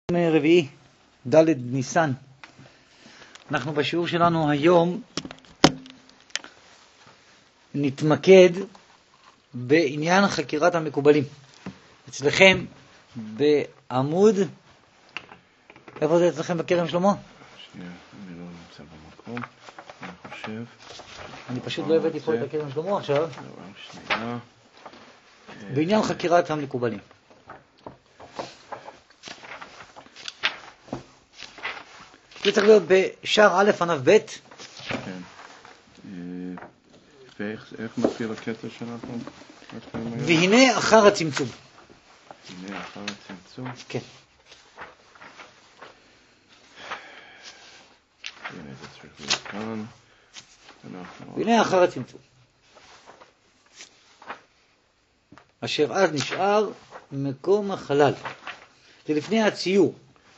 רביעי, ד' ניסן. אנחנו בשיעור שלנו היום נתמקד בעניין חקירת המקובלים. אצלכם בעמוד, איפה זה אצלכם בכרם שלמה? שנייה, אני לא נמצא במקום, אני חושב. אני פשוט לא הבאתי פה את הכרם שלמה עכשיו. שנייה. בעניין חקירת המקובלים. זה צריך להיות בשער א' ענף ב'. כן. ואיך מתחיל הקטע שאנחנו מתחילים היום? והנה אחר הצמצום. הנה אחר הצמצום? כן. הנה זה צריך להיות כאן. והנה אחר הצמצום. אשר אז נשאר מקום החלל. זה לפני הציור.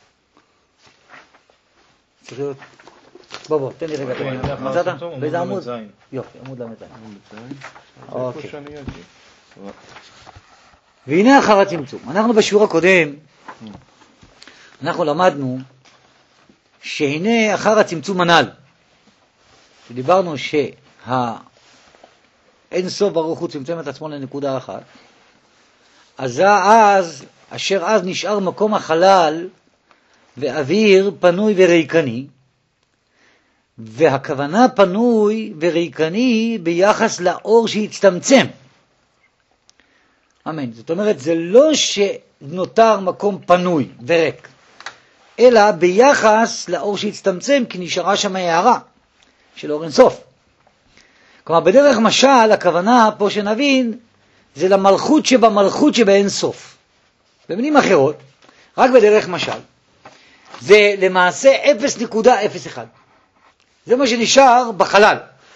צריך להיות... בוא, תן לי רגע. מצאת? באיזה עמוד? יופי, עמוד למזין. אוקיי. והנה אחר הצמצום. אנחנו בשיעור הקודם, אנחנו למדנו שהנה אחר הצמצום הנ"ל. שדיברנו שהאין סוף ברוך הוא צמצם את עצמו לנקודה אחת. אז אשר אז נשאר מקום החלל ואוויר פנוי וריקני, והכוונה פנוי וריקני ביחס לאור שהצטמצם. אמן. זאת אומרת, זה לא שנותר מקום פנוי וריק, אלא ביחס לאור שהצטמצם, כי נשארה שם הערה של אור אינסוף. כלומר, בדרך משל, הכוונה פה שנבין, זה למלכות שבמלכות שבאינסוף. במילים אחרות, רק בדרך משל, זה למעשה 0.01. זה מה שנשאר בחלל.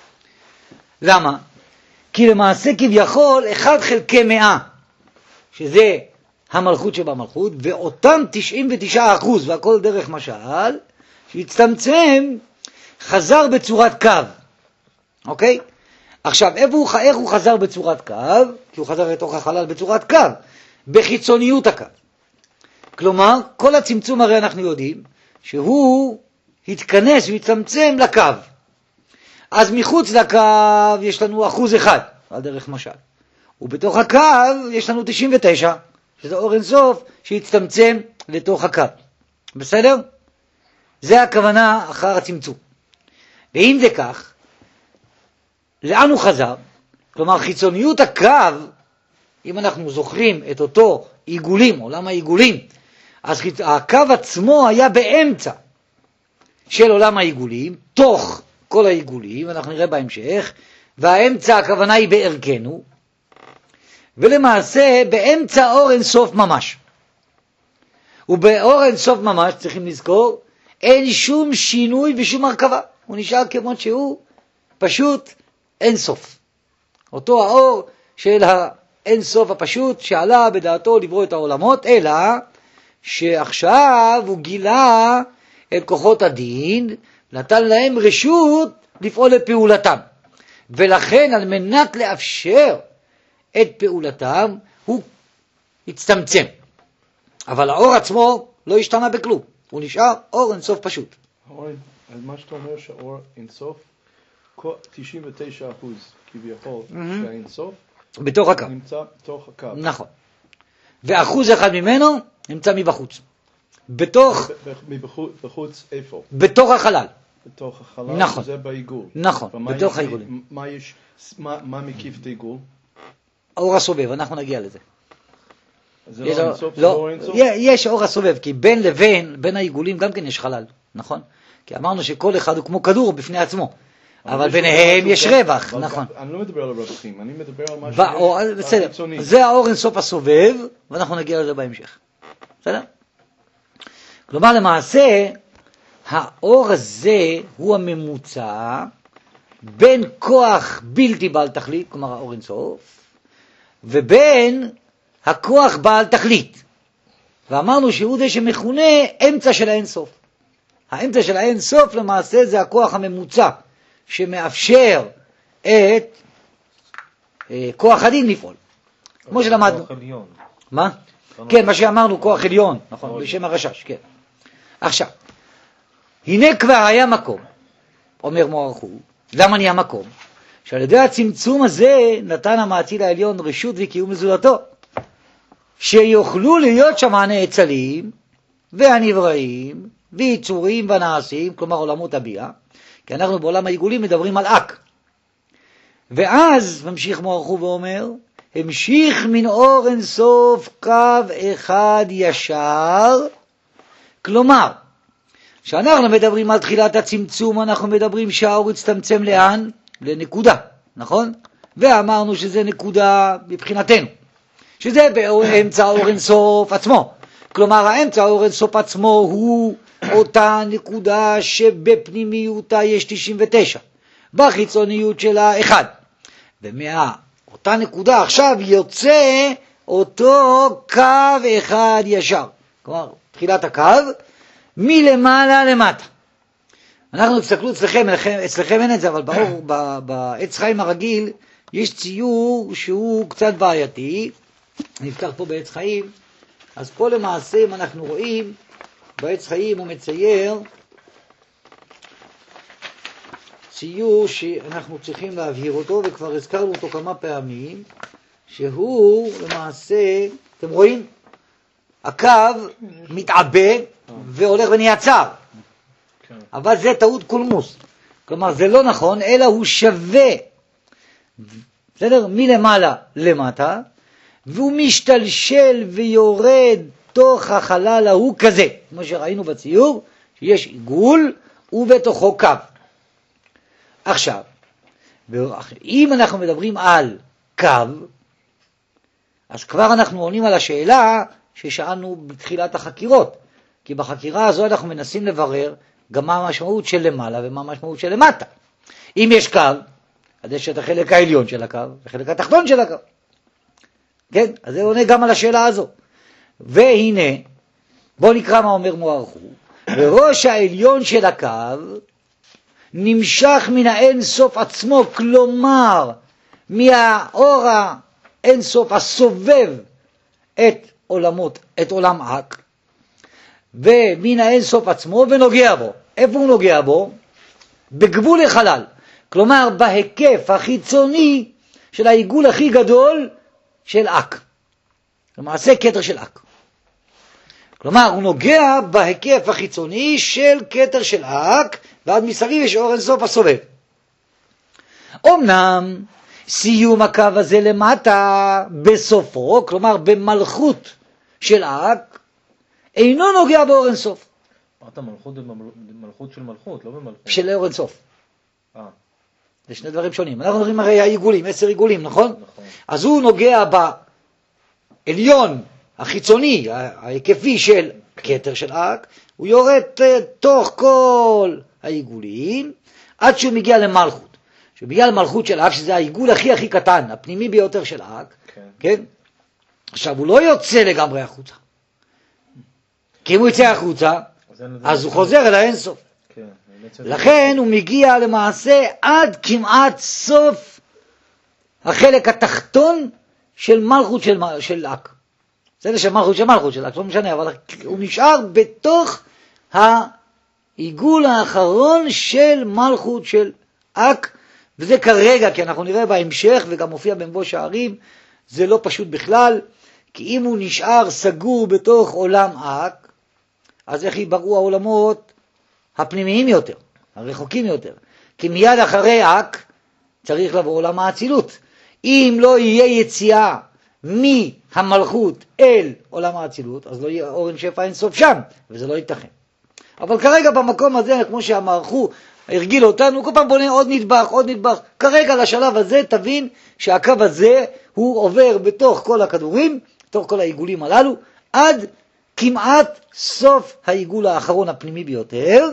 למה? כי למעשה כביכול 1 חלקי 100, שזה המלכות שבמלכות, ואותם 99%, והכל דרך משל, שהצטמצם, חזר בצורת קו. אוקיי? עכשיו, איך הוא חזר בצורת קו? כי הוא חזר לתוך החלל בצורת קו, בחיצוניות הקו. כלומר, כל הצמצום הרי אנחנו יודעים שהוא התכנס והצטמצם לקו. אז מחוץ לקו יש לנו 1%, על דרך משל. ובתוך הקו יש לנו 99, שזה אור אינסוף שהצטמצם לתוך הקו. בסדר? זה הכוונה אחר הצמצום. ואם זה כך, לאן הוא חזר? כלומר, חיצוניות הקו, אם אנחנו זוכרים את אותו עיגולים, עולם העיגולים, אז הקו עצמו היה באמצע של עולם העיגולים, תוך כל העיגולים, אנחנו נראה בהמשך, והאמצע הכוונה היא בערכנו, ולמעשה באמצע אור אינסוף ממש. ובאור אינסוף ממש, צריכים לזכור, אין שום שינוי ושום הרכבה. הוא נשאר כמו שהוא, פשוט אינסוף. אותו האור של האינסוף הפשוט שעלה בדעתו לברוא את העולמות, אלא שעכשיו הוא גילה את כוחות הדין, נתן להם רשות לפעול לפעולתם. ולכן על מנת לאפשר את פעולתם, הוא הצטמצם. אבל האור עצמו לא השתנה בכלום. הוא נשאר אור אינסוף פשוט. אז מה שאתה אומר שהאור אינסוף, 99% כביכול שהאינסוף בתוך הקו. נמצא בתוך הקו. נכון. ו1% ממנו נמצא מבחוץ. בחוץ איפה? בתוך החלל. בתוך החלל, נכון. זה בעיגול. נכון, בתוך העיגולים. מה מקיף את העיגול? האור הסובב, אנחנו נגיע לזה. זה לא אינסוף? זה אור אינסוף? יש אור הסובב, כי בין העיגולים גם כן יש חלל, נכון? כי אמרנו שכל אחד הוא כמו כדור בפני עצמו, אבל ביניהם יש רווח, נכון. אני לא מדבר על הרווחים, אני מדבר על משהו בסדר, זה האור אינסוף הסובב, ואנחנו נגיע לזה בהמשך. בסדר? כלומר, למעשה, האור הזה הוא הממוצע בין כוח בלתי בעל תכלית, כלומר האור אינסוף, ובין הכוח בעל תכלית. ואמרנו שהוא זה שמכונה אמצע של האינסוף. האמצע של האינסוף למעשה זה הכוח הממוצע, שמאפשר את כוח הדין לפעול. כמו שלמדנו. כוח עליון. מה? כן, מה שאמרנו, כוח עליון, נכון, בשם הרשש, כן. עכשיו, הנה כבר היה מקום, אומר מוערכו, למה נהיה מקום? שעל ידי הצמצום הזה נתן המאציל העליון רשות וקיום מזולתו, שיוכלו להיות שם הנאצלים והנבראים ויצורים ונעשים, כלומר עולמות הביאה, כי אנחנו בעולם העיגולים מדברים על אק. ואז ממשיך מוערכו ואומר, המשיך מן אור אין סוף קו אחד ישר, כלומר, כשאנחנו מדברים על תחילת הצמצום, אנחנו מדברים שהאור הצטמצם לאן? לנקודה, נכון? ואמרנו שזה נקודה מבחינתנו, שזה באמצע אור אין סוף עצמו. כלומר, האמצע אור אין סוף עצמו הוא אותה נקודה שבפנימיותה יש 99, בחיצוניות שלה 1. ומאותה נקודה עכשיו יוצא אותו קו אחד ישר. כלומר, תחילת הקו מלמעלה למטה. אנחנו תסתכלו אצלכם אין את זה, אבל בעץ חיים הרגיל יש ציור שהוא קצת בעייתי. נפתח פה בעץ חיים, אז פה למעשה אם אנחנו רואים, בעץ חיים הוא מצייר ציור שאנחנו צריכים להבהיר אותו, וכבר הזכרנו אותו כמה פעמים, שהוא למעשה, אתם רואים? הקו מתעבה והולך ונהיה צר. אבל זה טעות קולמוס. כלומר, זה לא נכון, אלא הוא שווה, בסדר? מלמעלה למטה, והוא משתלשל ויורד תוך החלל ההוא כזה, כמו שראינו בציור, שיש עיגול ובתוכו קו. עכשיו, אם אנחנו מדברים על קו, אז כבר אנחנו עונים על השאלה ששאלנו בתחילת החקירות, כי בחקירה הזו אנחנו מנסים לברר גם מה המשמעות של למעלה ומה המשמעות של למטה. אם יש קו, אז יש את החלק העליון של הקו וחלק התחתון של הקו. כן? אז זה עונה גם על השאלה הזו. והנה, בוא נקרא מה אומר מוערכו. וראש העליון של הקו נמשך מן האין סוף עצמו, כלומר, מהאור האין סוף הסובב את עולם אק, ומן האין סוף עצמו ונוגע בו. איפה הוא נוגע בו? בגבול החלל. כלומר, בהיקף החיצוני של העיגול הכי גדול של אק. למעשה כתר של אק. כלומר, הוא נוגע בהיקף החיצוני של כתר של אק, ועד מסביב יש אור אין סוף הסובב. אמנם, סיום הקו הזה למטה בסופו, כלומר במלכות של אק, אינו נוגע באור אין סוף. אמרת מלכות של מלכות, לא במלכות. של אור אין סוף. זה שני דברים שונים. אנחנו מדברים הרי העיגולים, 10 עיגולים, נכון? נכון. אז הוא נוגע בעליון החיצוני, ההיקפי של כתר של אק, הוא יורד תוך כל העיגולים, עד שהוא מגיע למלכות. שהוא מגיע למלכות של אק, שזה העיגול הכי קטן, הפנימי ביותר של אק, כן? עכשיו, הוא לא יוצא לגמרי החוצה. כי אם הוא יצא החוצה, אז הוא חוזר אל האינסוף. לכן הוא מגיע למעשה עד כמעט סוף החלק התחתון של מלכות של אק. זה של מלכות של אק, לא משנה, אבל הוא נשאר בתוך העיגול האחרון של מלכות של אק, וזה כרגע, כי אנחנו נראה בהמשך, וגם מופיע במבוא שערים, זה לא פשוט בכלל, כי אם הוא נשאר סגור בתוך עולם אק, אז איך ייבראו העולמות הפנימיים יותר, הרחוקים יותר? כי מיד אחרי אק צריך לבוא עולם האצילות. אם לא יהיה יציאה מהמלכות אל עולם האצילות, אז לא יהיה אור אין שפע אין סוף שם, וזה לא ייתכן. אבל כרגע במקום הזה, כמו שהמערכו הרגיל אותנו, כל פעם בונה עוד נדבך. כרגע לשלב הזה תבין שהקו הזה הוא עובר בתוך כל הכדורים, בתוך כל העיגולים הללו, עד כמעט סוף העיגול האחרון הפנימי ביותר,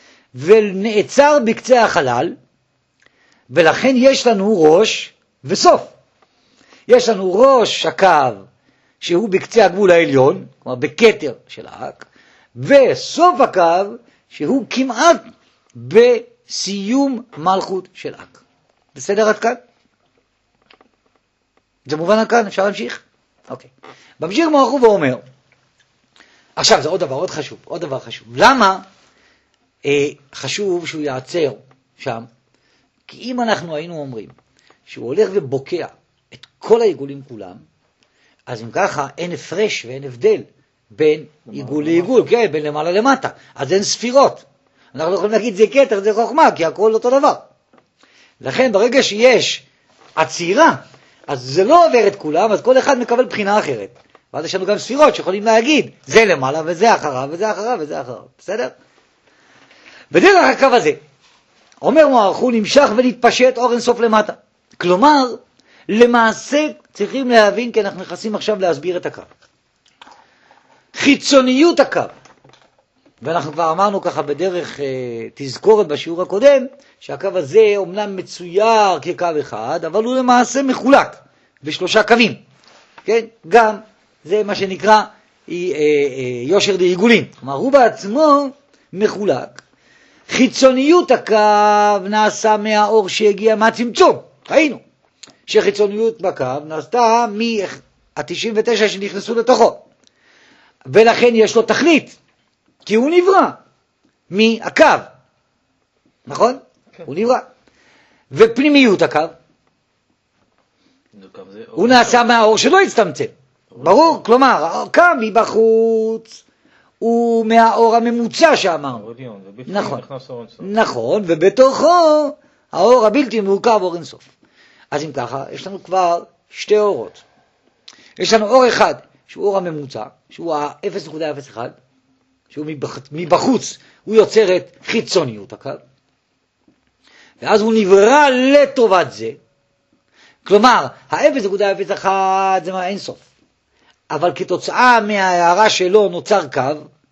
ונעצר בקצה החלל, ולכן יש לנו ראש וסוף. יש לנו ראש הקו שהוא בקצה הגבול העליון, כלומר בכתר של האק, וסוף הקו שהוא כמעט בסיום מלכות של אק. בסדר עד כאן? זה מובן עד כאן, אפשר להמשיך? אוקיי. ממשיך מורחו ואומר, עכשיו זה עוד דבר חשוב. למה חשוב שהוא יעצר שם? כי אם אנחנו היינו אומרים שהוא הולך ובוקע את כל העיגולים כולם, אז אם ככה אין הפרש ואין הבדל בין עיגול לעיגול, כן, בין למעלה למטה, אז אין ספירות. אנחנו לא יכולים להגיד זה כתר, זה חוכמה, כי הכל אותו דבר. לכן ברגע שיש עצירה, אז זה לא עובר את כולם, אז כל אחד מקבל בחינה אחרת. ואז יש לנו גם ספירות שיכולים להגיד, זה למעלה וזה אחריו וזה אחריו וזה אחריו, בסדר? בדרך הקו הזה, אומר מוערכו, נמשך ונתפשט אור אינסוף למטה. כלומר, למעשה צריכים להבין, כי אנחנו נכנסים עכשיו להסביר את הקו. חיצוניות הקו, ואנחנו כבר אמרנו ככה בדרך תזכורת בשיעור הקודם, שהקו הזה אומנם מצויר כקו אחד, אבל הוא למעשה מחולק בשלושה קווים. כן? גם זה מה שנקרא יושר דעיגולים. כלומר, הוא בעצמו מחולק. חיצוניות הקו נעשה מהאור שהגיע מהצמצום. ראינו שחיצוניות בקו נעשתה מה-99 שנכנסו לתוכו. ולכן יש לו תכלית, כי הוא נברא מהקו. נכון? כן. הוא נברא. ופנימיות הקו, הוא נעשה מהאור שלא הצטמצם. ברור? כלומר, הקו מבחוץ הוא מהאור הממוצע שאמרנו. נכון. נכון, ובתוכו האור הבלתי מורכב, אור אינסוף. אז אם ככה, יש לנו כבר שתי אורות. יש לנו אור אחד, שהוא אור הממוצע, שהוא ה-0.01, שהוא מבחוץ, הוא יוצר את חיצוניות הקו, ואז הוא נברא לטובת זה. כלומר, ה-0.01 זה מהאינסוף. אבל כתוצאה מההערה שלו נוצר קו,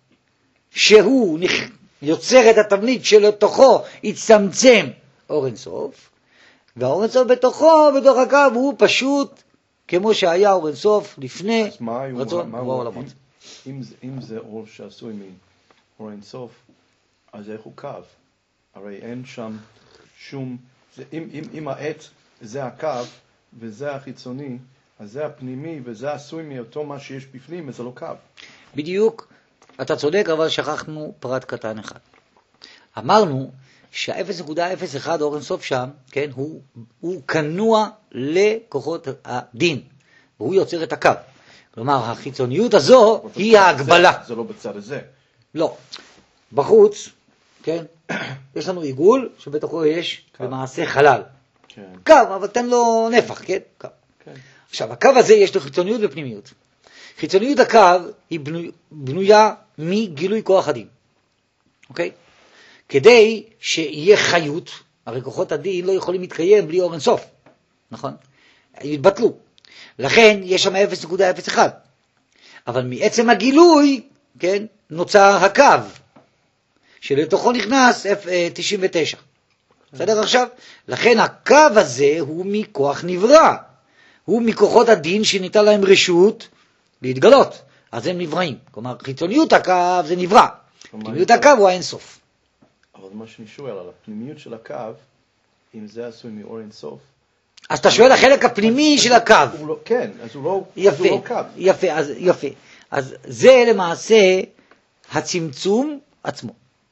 שהוא יוצר את התבנית שלתוכו יצטמצם אור אינסוף, והאור אינסוף בתוכו, בתוך הקו, הוא פשוט כמו שהיה אור אינסוף לפני רצון ברוא העולמות. אם זה אור שעשוי מאור אינסוף, אז איך הוא קו? הרי אין שם שום... אם העץ זה הקו וזה החיצוני, אז זה הפנימי וזה עשוי מאותו מה שיש בפנים, אז זה לא קו. בדיוק, אתה צודק, אבל שכחנו פרט קטן אחד. אמרנו שה-0.01 אור אינסוף שם, כן, הוא כנוע לכוחות הדין, והוא יוצר את הקו. כלומר, החיצוניות הזו היא ההגבלה. זה לא בצד הזה. לא. בחוץ, כן, יש לנו עיגול שבתוכו יש במעשה חלל. כן. קו, אבל תן לו נפח, כן? קו. כן. עכשיו, הקו הזה יש לו חיצוניות ופנימיות. חיצוניות הקו היא בנויה מגילוי כוח הדין. אוקיי? כדי שיהיה חיות, הרי כוחות הדין לא יכולים להתקיים בלי אור אינסוף, נכון? יתבטלו. לכן יש שם 0.01. אבל מעצם הגילוי, כן, נוצר הקו, שלתוכו נכנס 99. בסדר עכשיו? לכן הקו הזה הוא מכוח נברא. הוא מכוחות הדין שניתן להם רשות להתגלות. אז הם נבראים. כלומר, חיצוניות הקו זה נברא. פנימיות הקו הוא האינסוף. אבל מה שאני שואל על הפנימיות של הקו, אם זה עשוי מאור אינסוף. אז אתה שואל החלק הפנימי של הקו. כן, אז הוא לא קו. יפה. אז זה למעשה הצמצום עצמו.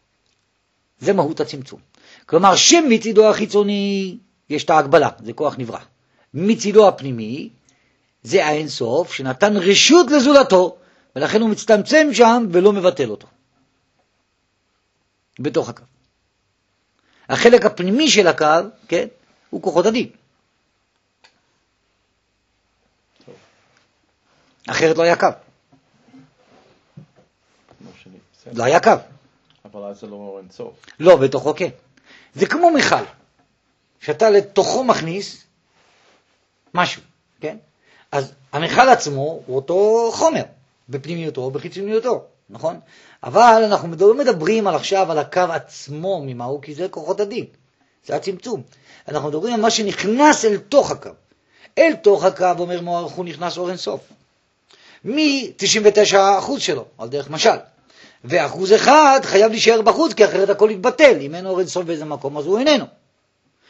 זה מהות הצמצום. כלומר, שמצידו החיצוני יש את ההגבלה, זה כוח נברא. מצידו הפנימי זה האינסוף שנתן רשות לזולתו, ולכן הוא מצטמצם שם ולא מבטל אותו. בתוך הקו. החלק הפנימי של הקו, כן, הוא כוחות הדין. אחרת לא היה קו. לא היה קו. אבל אז זה לא אור אינסוף. לא, בתוכו כן. זה כמו מיכל, שאתה לתוכו מכניס משהו, כן? אז המיכל עצמו הוא אותו חומר, בפנימיותו או בחיצוניותו, נכון? אבל אנחנו מדברים עכשיו על הקו עצמו ממהו, כי זה כוחות הדין, זה הצמצום. אנחנו מדברים על מה שנכנס אל תוך הקו. אל תוך הקו, אומר מוערך, הוא נכנס אור אינסוף. מ-99% שלו, על דרך משל. ו1% חייב להישאר בחוץ, כי אחרת הכל יתבטל. אם אין אור אינסוף באיזה מקום, אז הוא איננו.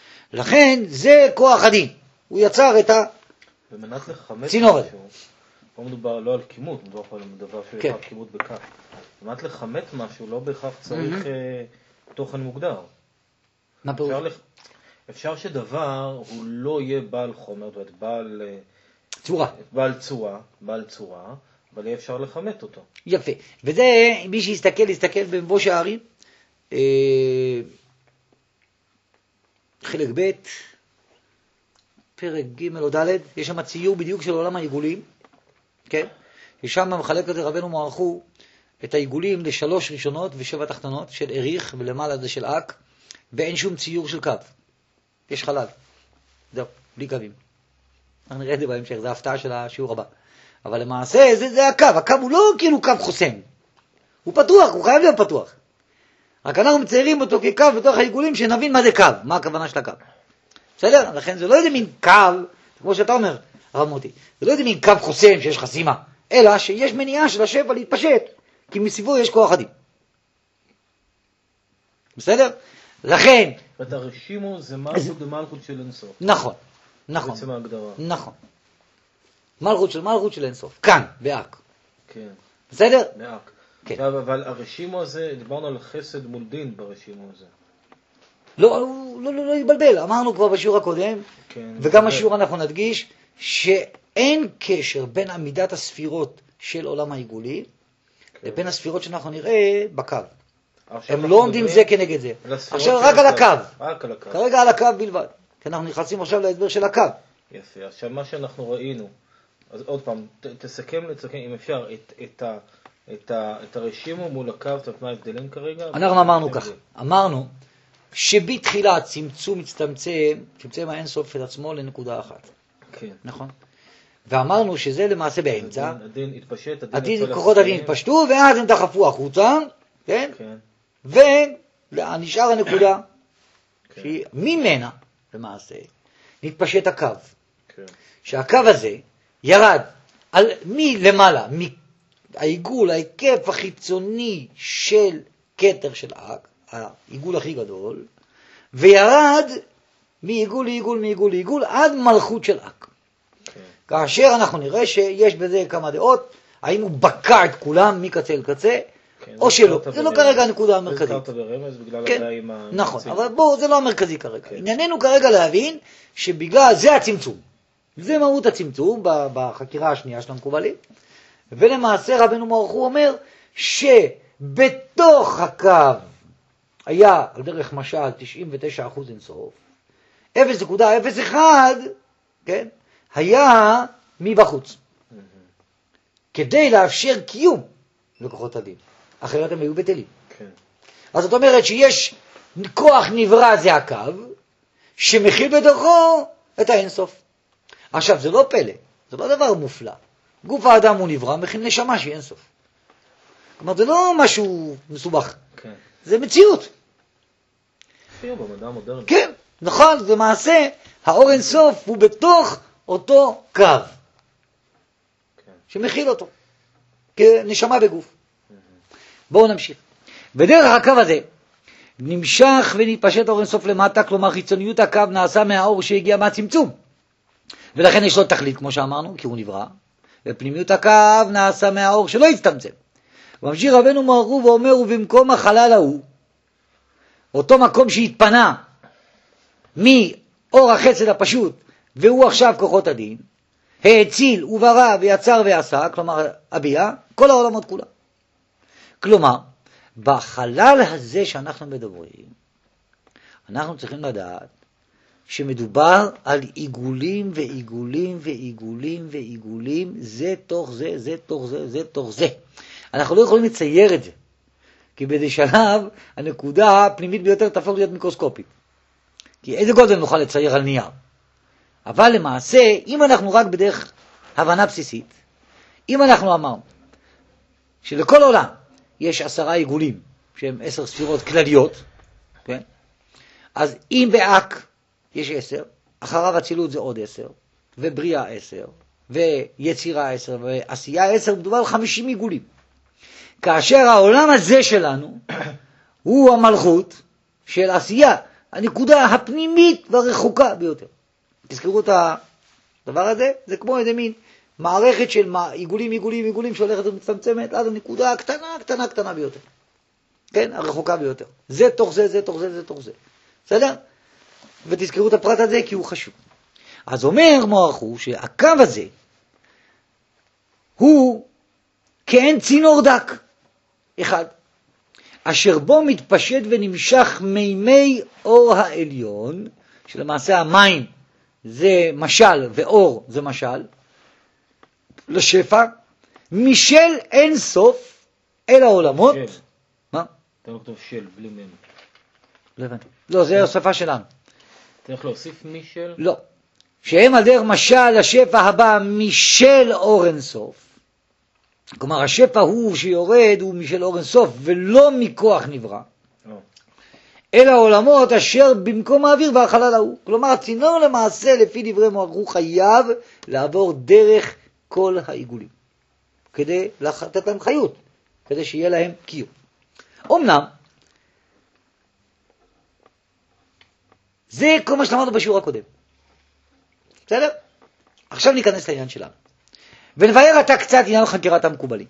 לכן, זה כוח הדין. הוא יצר את הצינורת. פה מדובר לא על כימות, מדובר פה על דבר שיש כן. כימות בכך. זאת אומרת, לכמת משהו לא בהכרח צריך תוכן מוגדר. מה פירוש? אפשר שדבר הוא לא יהיה בעל חומר, זאת אומרת, צורה. בעל צורה, אבל יהיה אפשר לכמת אותו. יפה. וזה, מי שיסתכל במבוש הערים, חלק ב', פרק ג' או ד', יש שם ציור בדיוק של עולם העיגולים, כן? ושם מחלק את רבנו מערכו את העיגולים לשלוש ראשונות ושבע תחתונות של עריך, ולמעלה זה של אק, ואין שום ציור של קו. יש חלל. זהו, בלי קווים. אנחנו נראה את זה בהמשך, זה ההפתעה של השיעור הבא. אבל למעשה זה הקו. הקו הוא לא כאילו קו חוסם. הוא פתוח, הוא חייב להיות פתוח. רק אנחנו מציירים אותו כקו בתוך העיגולים שנבין מה זה קו, מה הכוונה של הקו. בסדר? לכן זה לא איזה מין קו, כמו שאתה אומר, הרב מוטי, זה לא איזה מין קו חוסם שיש חסימה, אלא שיש מניעה של השפע להתפשט, כי מסביבו יש כוח הדין. בסדר? לכן... ואת הרשימו זה מלכות ומלכות של אינסוף. נכון. בעצם ההגדרה. נכון. מלכות של אינסוף. כאן, באק. כן. בסדר? באק. כן. אבל הרשימו הזה, דיברנו על חסד מול דין ברשימו הזה. לא התבלבל. אמרנו כבר בשיעור הקודם, כן, וגם בשיעור אנחנו נדגיש, שאין קשר בין עמידת הספירות של עולם העיגולים, כן. לבין הספירות שאנחנו נראה בקו. הם לא אנחנו עומדים זה כנגד זה. עכשיו רק על הקו. רק על הקו. כרגע על הקו בלבד. כי אנחנו נכנסים עכשיו להסבר של הקו. יפה. עכשיו מה שאנחנו ראינו, אז עוד פעם, תסכם אם אפשר, את הרשימו מול הקו, זאת מה ההבדלים כרגע? אנחנו אמרנו כך. אמרנו שבתחילה צמצום צמצם האינסוף את עצמו לנקודה אחת. כן. נכון. ואמרנו שזה למעשה באמצע. הדין התפשט, כוחות הדין התפשטו, ואז הם דחפו החוצה, כן? ונשאר הנקודה, שהיא ממנה, למעשה, נתפשט הקו. שהקו הזה ירד מלמעלה, העיגול, ההיקף החיצוני של כתר של אק, העיגול הכי גדול, וירד מעיגול לעיגול עד מלכות של אק. כאשר אנחנו נראה שיש בזה כמה דעות, האם הוא בקע את כולם מקצה אל קצה, או שלא. זה לא כרגע הנקודה המרכזית. הזכרת ברמז בגלל הדעים המציעים. נכון, אבל בואו, זה לא המרכזי כרגע. ענייננו כרגע להבין שבגלל זה הצמצום. זה מהות הצמצום בחקירה השנייה של המקובלים. ולמעשה רבנו מערכו אומר שבתוך הקו היה על דרך משל 99% אינסוף, 0.01, כן, היה מבחוץ. כדי לאפשר קיום לכוחות הדין. אחרת הם היו בטלים. כן. אז זאת אומרת שיש כוח נברא, זה הקו, שמכיל בתוכו את האינסוף. עכשיו, זה לא פלא, זה לא דבר מופלא. גוף האדם הוא נברא, מכיל נשמה שהיא אינסוף. כלומר, זה לא משהו מסובך. כן. זה מציאות. אפילו במדע המודרני. כן, נכון, למעשה, האור אינסוף הוא בתוך אותו קו. כן. שמכיל אותו. כנשמה בגוף. בואו נמשיך. בדרך הקו הזה נמשך ונתפשט אור אינסוף למטה, כלומר חיצוניות הקו נעשה מהאור שהגיע מהצמצום. ולכן יש לו תכלית, כמו שאמרנו, כי הוא נברא. ופנימיות הקו נעשה מהאור שלא הצטמצם. וממשיך רבנו מערכו ואומר, ובמקום החלל ההוא, אותו מקום שהתפנה מאור החסד הפשוט, והוא עכשיו כוחות הדין, האציל וברא ויצר ועשה, כלומר הביאה, כל העולמות כולה. כלומר, בחלל הזה שאנחנו מדברים, אנחנו צריכים לדעת שמדובר על עיגולים ועיגולים ועיגולים ועיגולים, זה תוך זה, זה תוך זה, זה תוך זה. אנחנו לא יכולים לצייר את זה, כי באיזה שלב הנקודה הפנימית ביותר תהפוך להיות מיקרוסקופית. כי איזה גודל נוכל לצייר על נייר? אבל למעשה, אם אנחנו רק בדרך הבנה בסיסית, אם אנחנו אמרנו שלכל עולם יש 10 עיגולים, שהם 10 ספירות כלליות, כן? אז אם באק יש 10, אחריו אצילות זה עוד 10, ובריאה 10, ויצירה 10, ועשייה 10, מדובר על 50 עיגולים. כאשר העולם הזה שלנו הוא המלכות של עשייה, הנקודה הפנימית והרחוקה ביותר. תזכרו את הדבר הזה, זה כמו איזה מין מערכת של עיגולים שהולכת ומצטמצמת עד הנקודה הקטנה ביותר. כן, הרחוקה ביותר. זה תוך זה, זה תוך זה, זה תוך זה. בסדר? ותזכרו את הפרט הזה כי הוא חשוב. אז אומר מוערכו שהקו הזה הוא כאין צינור דק אחד, אשר בו מתפשט ונמשך מימי אור העליון, שלמעשה המים זה משל ואור זה משל, לשפע, משל אין סוף אל העולמות. של. מה? אתה לא כתוב של, בלי מם. לא הבנתי. לא, זה השפה שלנו. אתה יכול להוסיף משל? לא. שהם על דרך משל השפע הבא משל אור אין סוף. כלומר, השפע הוא שיורד הוא משל אור אין סוף, ולא מכוח נברא. אל העולמות אשר במקום האוויר והחלל ההוא. כלומר, הצינור למעשה, לפי דברי מוערכו, חייב לעבור דרך כל העיגולים, כדי לתת להם חיות, כדי שיהיה להם קיום. אמנם, זה כל מה שלמדנו בשיעור הקודם. בסדר? עכשיו ניכנס לעניין שלנו. ונבהר אתה קצת עניין חקירת המקובלים.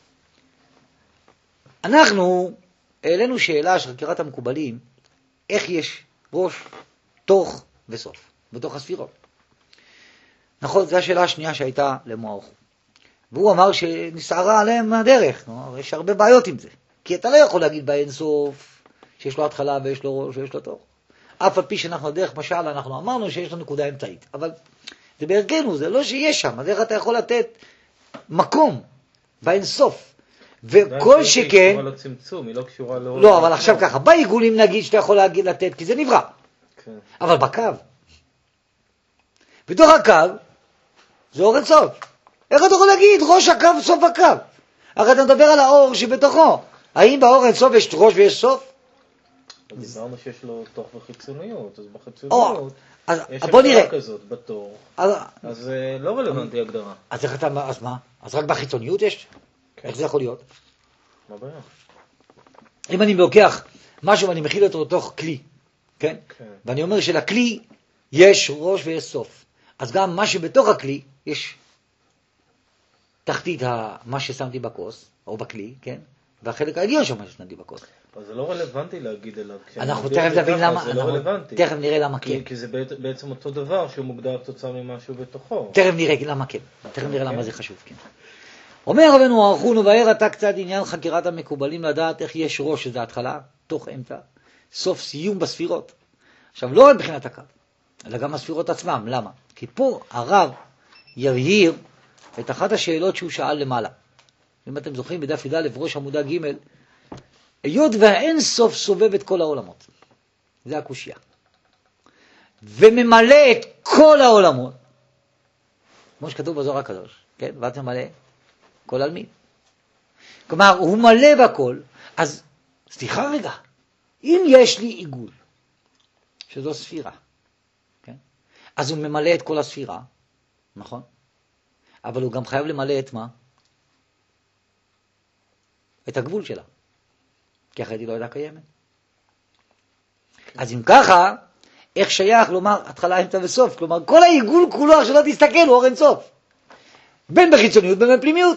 אנחנו העלינו שאלה של חקירת המקובלים, איך יש ראש, תוך וסוף, בתוך הספירות. נכון, זו השאלה השנייה שהייתה למוערכו. והוא אמר שנסערה עליהם מהדרך. יש הרבה בעיות עם זה. כי אתה לא יכול להגיד באין סוף שיש לו התחלה ויש לו ראש ויש לו תוך. אף על פי שאנחנו דרך משל, אנחנו אמרנו שיש לו נקודה אמצעית. אבל זה בערכנו, זה לא שיש שם. אז איך אתה יכול לתת מקום באין סוף? וכל שכן... היא קשורה לצמצום, היא לא קשורה לא... לא, אבל עכשיו ככה, בעיגולים נגיד שאתה יכול לתת, כי זה נברא. כן. אבל בקו, בתוך הקו, זה אור אין סוף. איך אתה יכול להגיד ראש הקו, סוף הקו? הרי אתה מדבר על האור שבתוכו. האם באור אין סוף יש ראש ויש סוף? דיברנו שיש לו תוך וחיצוניות, אז בחיצוניות יש בוא נראה. כזאת בתור, אז לא רלוונטי הגדרה. אז איך אתה, אז מה? אז רק בחיצוניות יש? איך זה יכול להיות? מה בעיה? אם אני לוקח משהו ואני מכיל אותו לתוך כלי, כן? ואני אומר שלכלי יש ראש ויש סוף. אז גם מה שבתוך הכלי יש תחתית מה ששמתי בכוס, או בכלי, כן? והחלק העליון שם ששמתי בכוס. אז זה לא רלוונטי להגיד אליו. אנחנו תכף נבין למה, זה לא רלוונטי. תכף נראה למה כן. כי זה בעצם אותו דבר שהוא מוגדר תוצאה ממשהו בתוכו. תכף נראה למה כן. תכף נראה למה זה חשוב, כן. אומר רבנו מוערכו, נבהר אתה קצת עניין חקירת המקובלים לדעת איך יש ראש, שזה התחלה, תוך אמצע, סוף סיום בספירות. עכשיו, לא רק מבחינת הקו, אלא גם הספירות עצמם. למה? כי פה הרב יבהיר את אחת השאלות שהוא שאל למעלה. אם אתם זוכרים בדף י"א ראש עמודה ג', היות והאין סוף סובב את כל העולמות. זה הקושיה. וממלא את כל העולמות, כמו שכתוב בזוהר הקדוש, כן? ואת ממלא כל עלמין. כלומר, הוא מלא בכל, אז סליחה רגע, אם יש לי עיגול, שזו ספירה, כן? אז הוא ממלא את כל הספירה, נכון? אבל הוא גם חייב למלא את מה? את הגבול שלה. כי אחרת היא לא הייתה קיימת. אז אם ככה, איך שייך לומר התחלה, אמצע וסוף? כלומר, כל העיגול כולו, שלא תסתכל, הוא אור אין סוף. בין בחיצוניות, בין בפנימיות.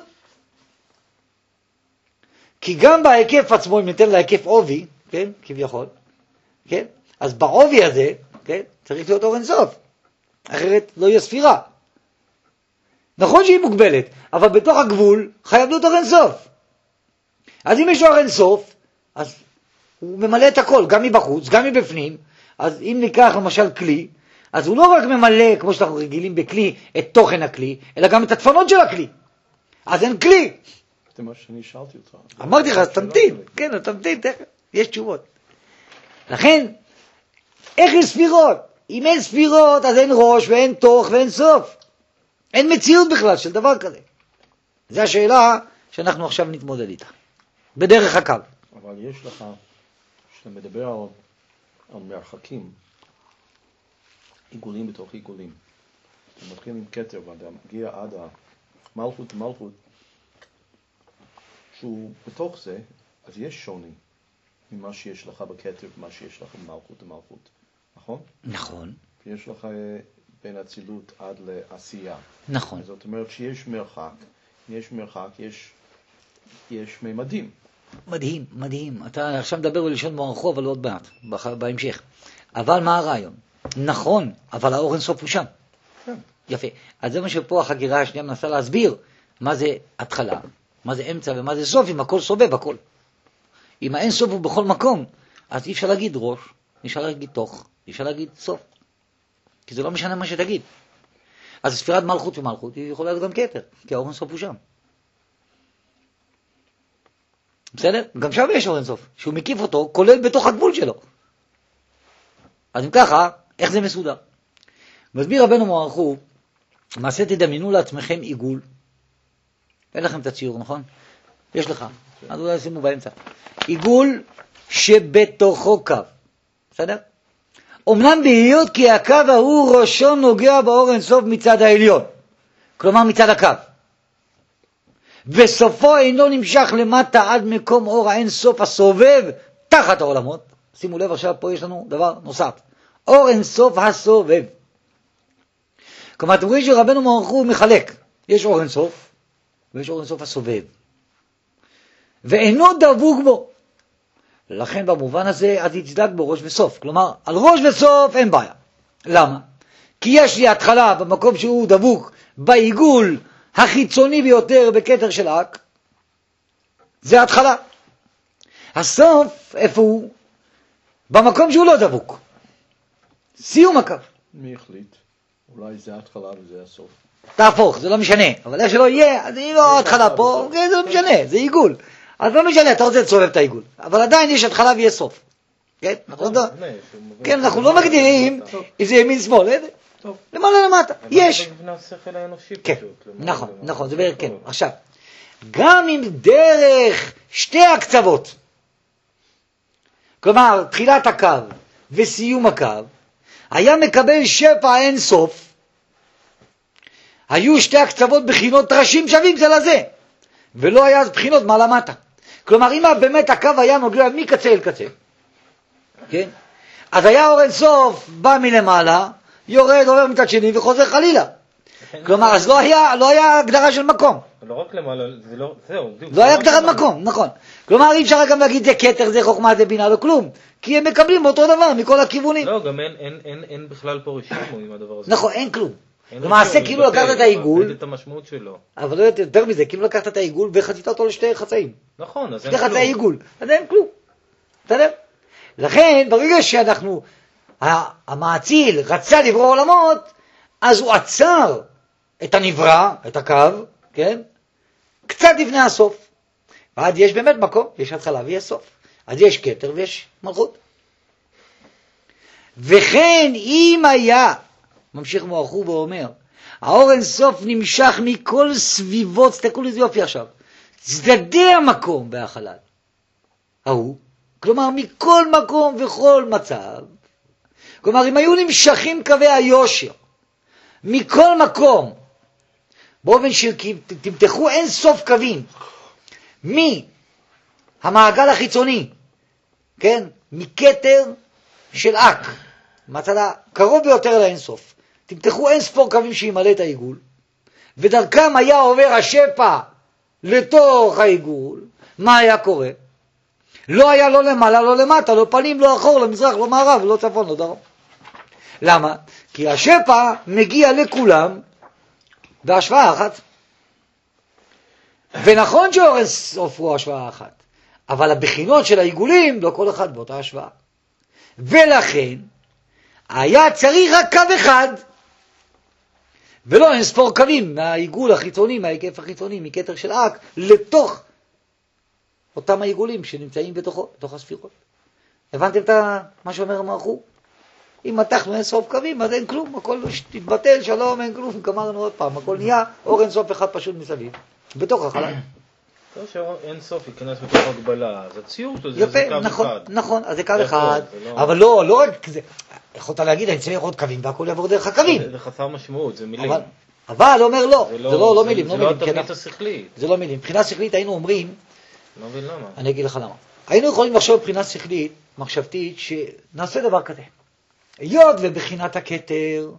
כי גם בהיקף עצמו, אם ניתן להיקף עובי, כן, כביכול, כן, אז בעובי הזה, כן, צריך להיות אור אין סוף. אחרת לא יהיה ספירה. נכון שהיא מוגבלת, אבל בתוך הגבול חייב להיות אור אין סוף. אז אם יש אור אין סוף, אז הוא ממלא את הכל, גם מבחוץ, גם מבפנים. אז אם ניקח למשל כלי, אז הוא לא רק ממלא, כמו שאנחנו רגילים בכלי, את תוכן הכלי, אלא גם את הדפנות של הכלי. אז אין כלי. זה מה שאני שאלתי אותך. אמרתי לך, אז תמתין. כן, תמתין, תכף. יש תשובות. לכן, איך יש ספירות? אם אין ספירות, אז אין ראש ואין תוך ואין סוף. אין מציאות בכלל של דבר כזה. זו השאלה שאנחנו עכשיו נתמודד איתה. בדרך הקו. אבל יש לך, כשאתה מדבר על מרחקים, עיגולים בתוך עיגולים. אתה מתחיל עם כתר ואתה מגיע עד המלכות למלכות, שהוא בתוך זה, אז יש שוני ממה שיש לך בכתר ומה שיש לך במלכות למלכות. נכון? נכון. ויש לך בין אצילות עד לעשייה. נכון. זאת אומרת שיש מרחק, יש ממדים. מדהים, מדהים. אתה עכשיו מדבר בלשון מוערכו, אבל לא עוד מעט, בהמשך. אבל מה הרעיון? נכון, אבל האור אין סוף הוא שם. כן. יפה. אז זה מה שפה החגירה השנייה מנסה להסביר, מה זה התחלה, מה זה אמצע ומה זה סוף, אם הכל סובב הכל. אם האין סוף הוא בכל מקום, אז אי אפשר להגיד ראש, אי אפשר להגיד תוך, אי אפשר להגיד סוף. כי זה לא משנה מה שתגיד. אז ספירת מלכות ומלכות היא יכולה להיות גם כתר, כי האור אין סוף הוא שם. בסדר? גם שם יש אור אין סוף, שהוא מקיף אותו, כולל בתוך הגבול שלו. אז אם ככה, איך זה מסודר? מסביר רבנו מוערכו, מעשה תדמיינו לעצמכם עיגול. אין לכם את הציור, נכון? יש לך. אז אולי שימו באמצע. עיגול שבתוכו קו. בסדר? אמנם בהיות כי הקו ההוא ראשו נוגע באור אין סוף מצד העליון. כלומר מצד הקו. וסופו אינו נמשך למטה עד מקום אור האין סוף הסובב תחת העולמות. שימו לב עכשיו, פה יש לנו דבר נוסף. אור אין סוף הסובב. כלומר, אתם רואים שרבנו מוערכו מחלק. יש אור אין סוף, ויש אור אין סוף הסובב. ואינו דבוק בו. לכן במובן הזה, אז יצדק בו ראש וסוף. כלומר, על ראש וסוף אין בעיה. למה? כי יש לי התחלה במקום שהוא דבוק בעיגול החיצוני ביותר בכתר של אק. זה ההתחלה. הסוף, איפה הוא? במקום שהוא לא דבוק. סיום הקו. מי החליט? אולי זה ההתחלה וזה הסוף. תהפוך, זה לא משנה. אבל איך שלא יהיה, אז היא לא התחלה פה, זה לא משנה, זה עיגול. אז לא משנה, אתה רוצה לסובב את העיגול. אבל עדיין יש התחלה ויש סוף. כן? כן, אנחנו לא מגדירים אם זה ימין שמאל. למעלה למטה, יש. כן, נכון, זה בערך כן. עכשיו, גם אם דרך שתי הקצוות, כלומר, תחילת הקו וסיום הקו, היה מקבל שפע אין סוף, היו שתי הקצוות בחינות ראשים שווים זה לזה, ולא היה אז בחינות מעלה מטה. כלומר, אם באמת הקו היה נוגע מקצה אל קצה, כן? אז היה אור אין סוף, בא מלמעלה, יורד, עובר מצד שני וחוזר חלילה. כלומר, אז לא היה הגדרה של מקום. לא רק למעלה, זה לא, זהו. לא היה הגדרת מקום, נכון. כלומר, אי אפשר גם להגיד זה כתר, זה חוכמה, זה בינה, לא כלום. כי הם מקבלים אותו דבר מכל הכיוונים. לא, גם אין בכלל פה רשימו עם הדבר הזה. נכון, אין כלום. למעשה, כאילו לקחת את העיגול, את המשמעות שלו. אבל לא יותר מזה, כאילו לקחת את העיגול וחצית אותו לשתי חצאים. נכון, אז אין שתי כלום. חצאי עיגול, אז אין כלום. בסדר? לכן, ברגע שאנחנו, המעציל רצה לברוא עולמות, אז הוא עצר את הנברא, את הקו, כן? קצת לפני הסוף. ועד יש באמת מקום, יש התחלה ויש סוף. אז יש כתר ויש מלכות. וכן אם היה, ממשיך מוערכו ואומר, האור אין סוף נמשך מכל סביבות, תסתכלו לזה יופי עכשיו, צדדי המקום והחלל. ההוא, כלומר מכל מקום וכל מצב, כלומר אם היו נמשכים קווי היושר, מכל מקום, באופן שתמתחו אין סוף קווים, מהמעגל החיצוני, כן? מכתר של אק, מצלה קרוב ביותר לאין סוף. תמתחו אין ספור קווים שימלא את העיגול, ודרכם היה עובר השפע לתוך העיגול. מה היה קורה? לא היה לא למעלה, לא למטה, לא פנים, לא אחור, לא מזרח, לא מערב, לא צפון, לא דרום. למה? כי השפע מגיע לכולם בהשוואה אחת. ונכון שאור אין סוף הוא השוואה אחת, אבל הבחינות של העיגולים לא כל אחד באותה השוואה. ולכן היה צריך רק קו אחד, ולא אין ספור קווים מהעיגול החיצוני, מההיקף החיצוני, מכתר של אק, לתוך אותם העיגולים שנמצאים בתוכו, בתוך הספירות. הבנתם את מה שאומר מוערכו? אם מתחנו אין סוף קווים, אז אין כלום, הכל תתבטל, שלום, אין כלום, גמרנו עוד פעם, הכל נהיה אור אין סוף אחד פשוט מסביב, בתוך החלל. לא שאין סוף ייכנס בתוך הגבלה, אז הציור שלו זה קו אחד. נכון, אז זה קו אחד, אבל לא רק זה, יכולת להגיד, אני צריך עוד קווים, והכל יעבור דרך הקווים. זה חסר משמעות, זה מילים. אבל אומר לא, זה לא מילים, זה לא התבנית השכלית. זה לא מילים, מבחינה שכלית היינו אומרים, לא מבין למה. אני אגיד לך למה. היינו יכולים לחשוב מבחינה שכלית, מחשבתית, שנעשה דבר כזה. היות ובחינת הכתר,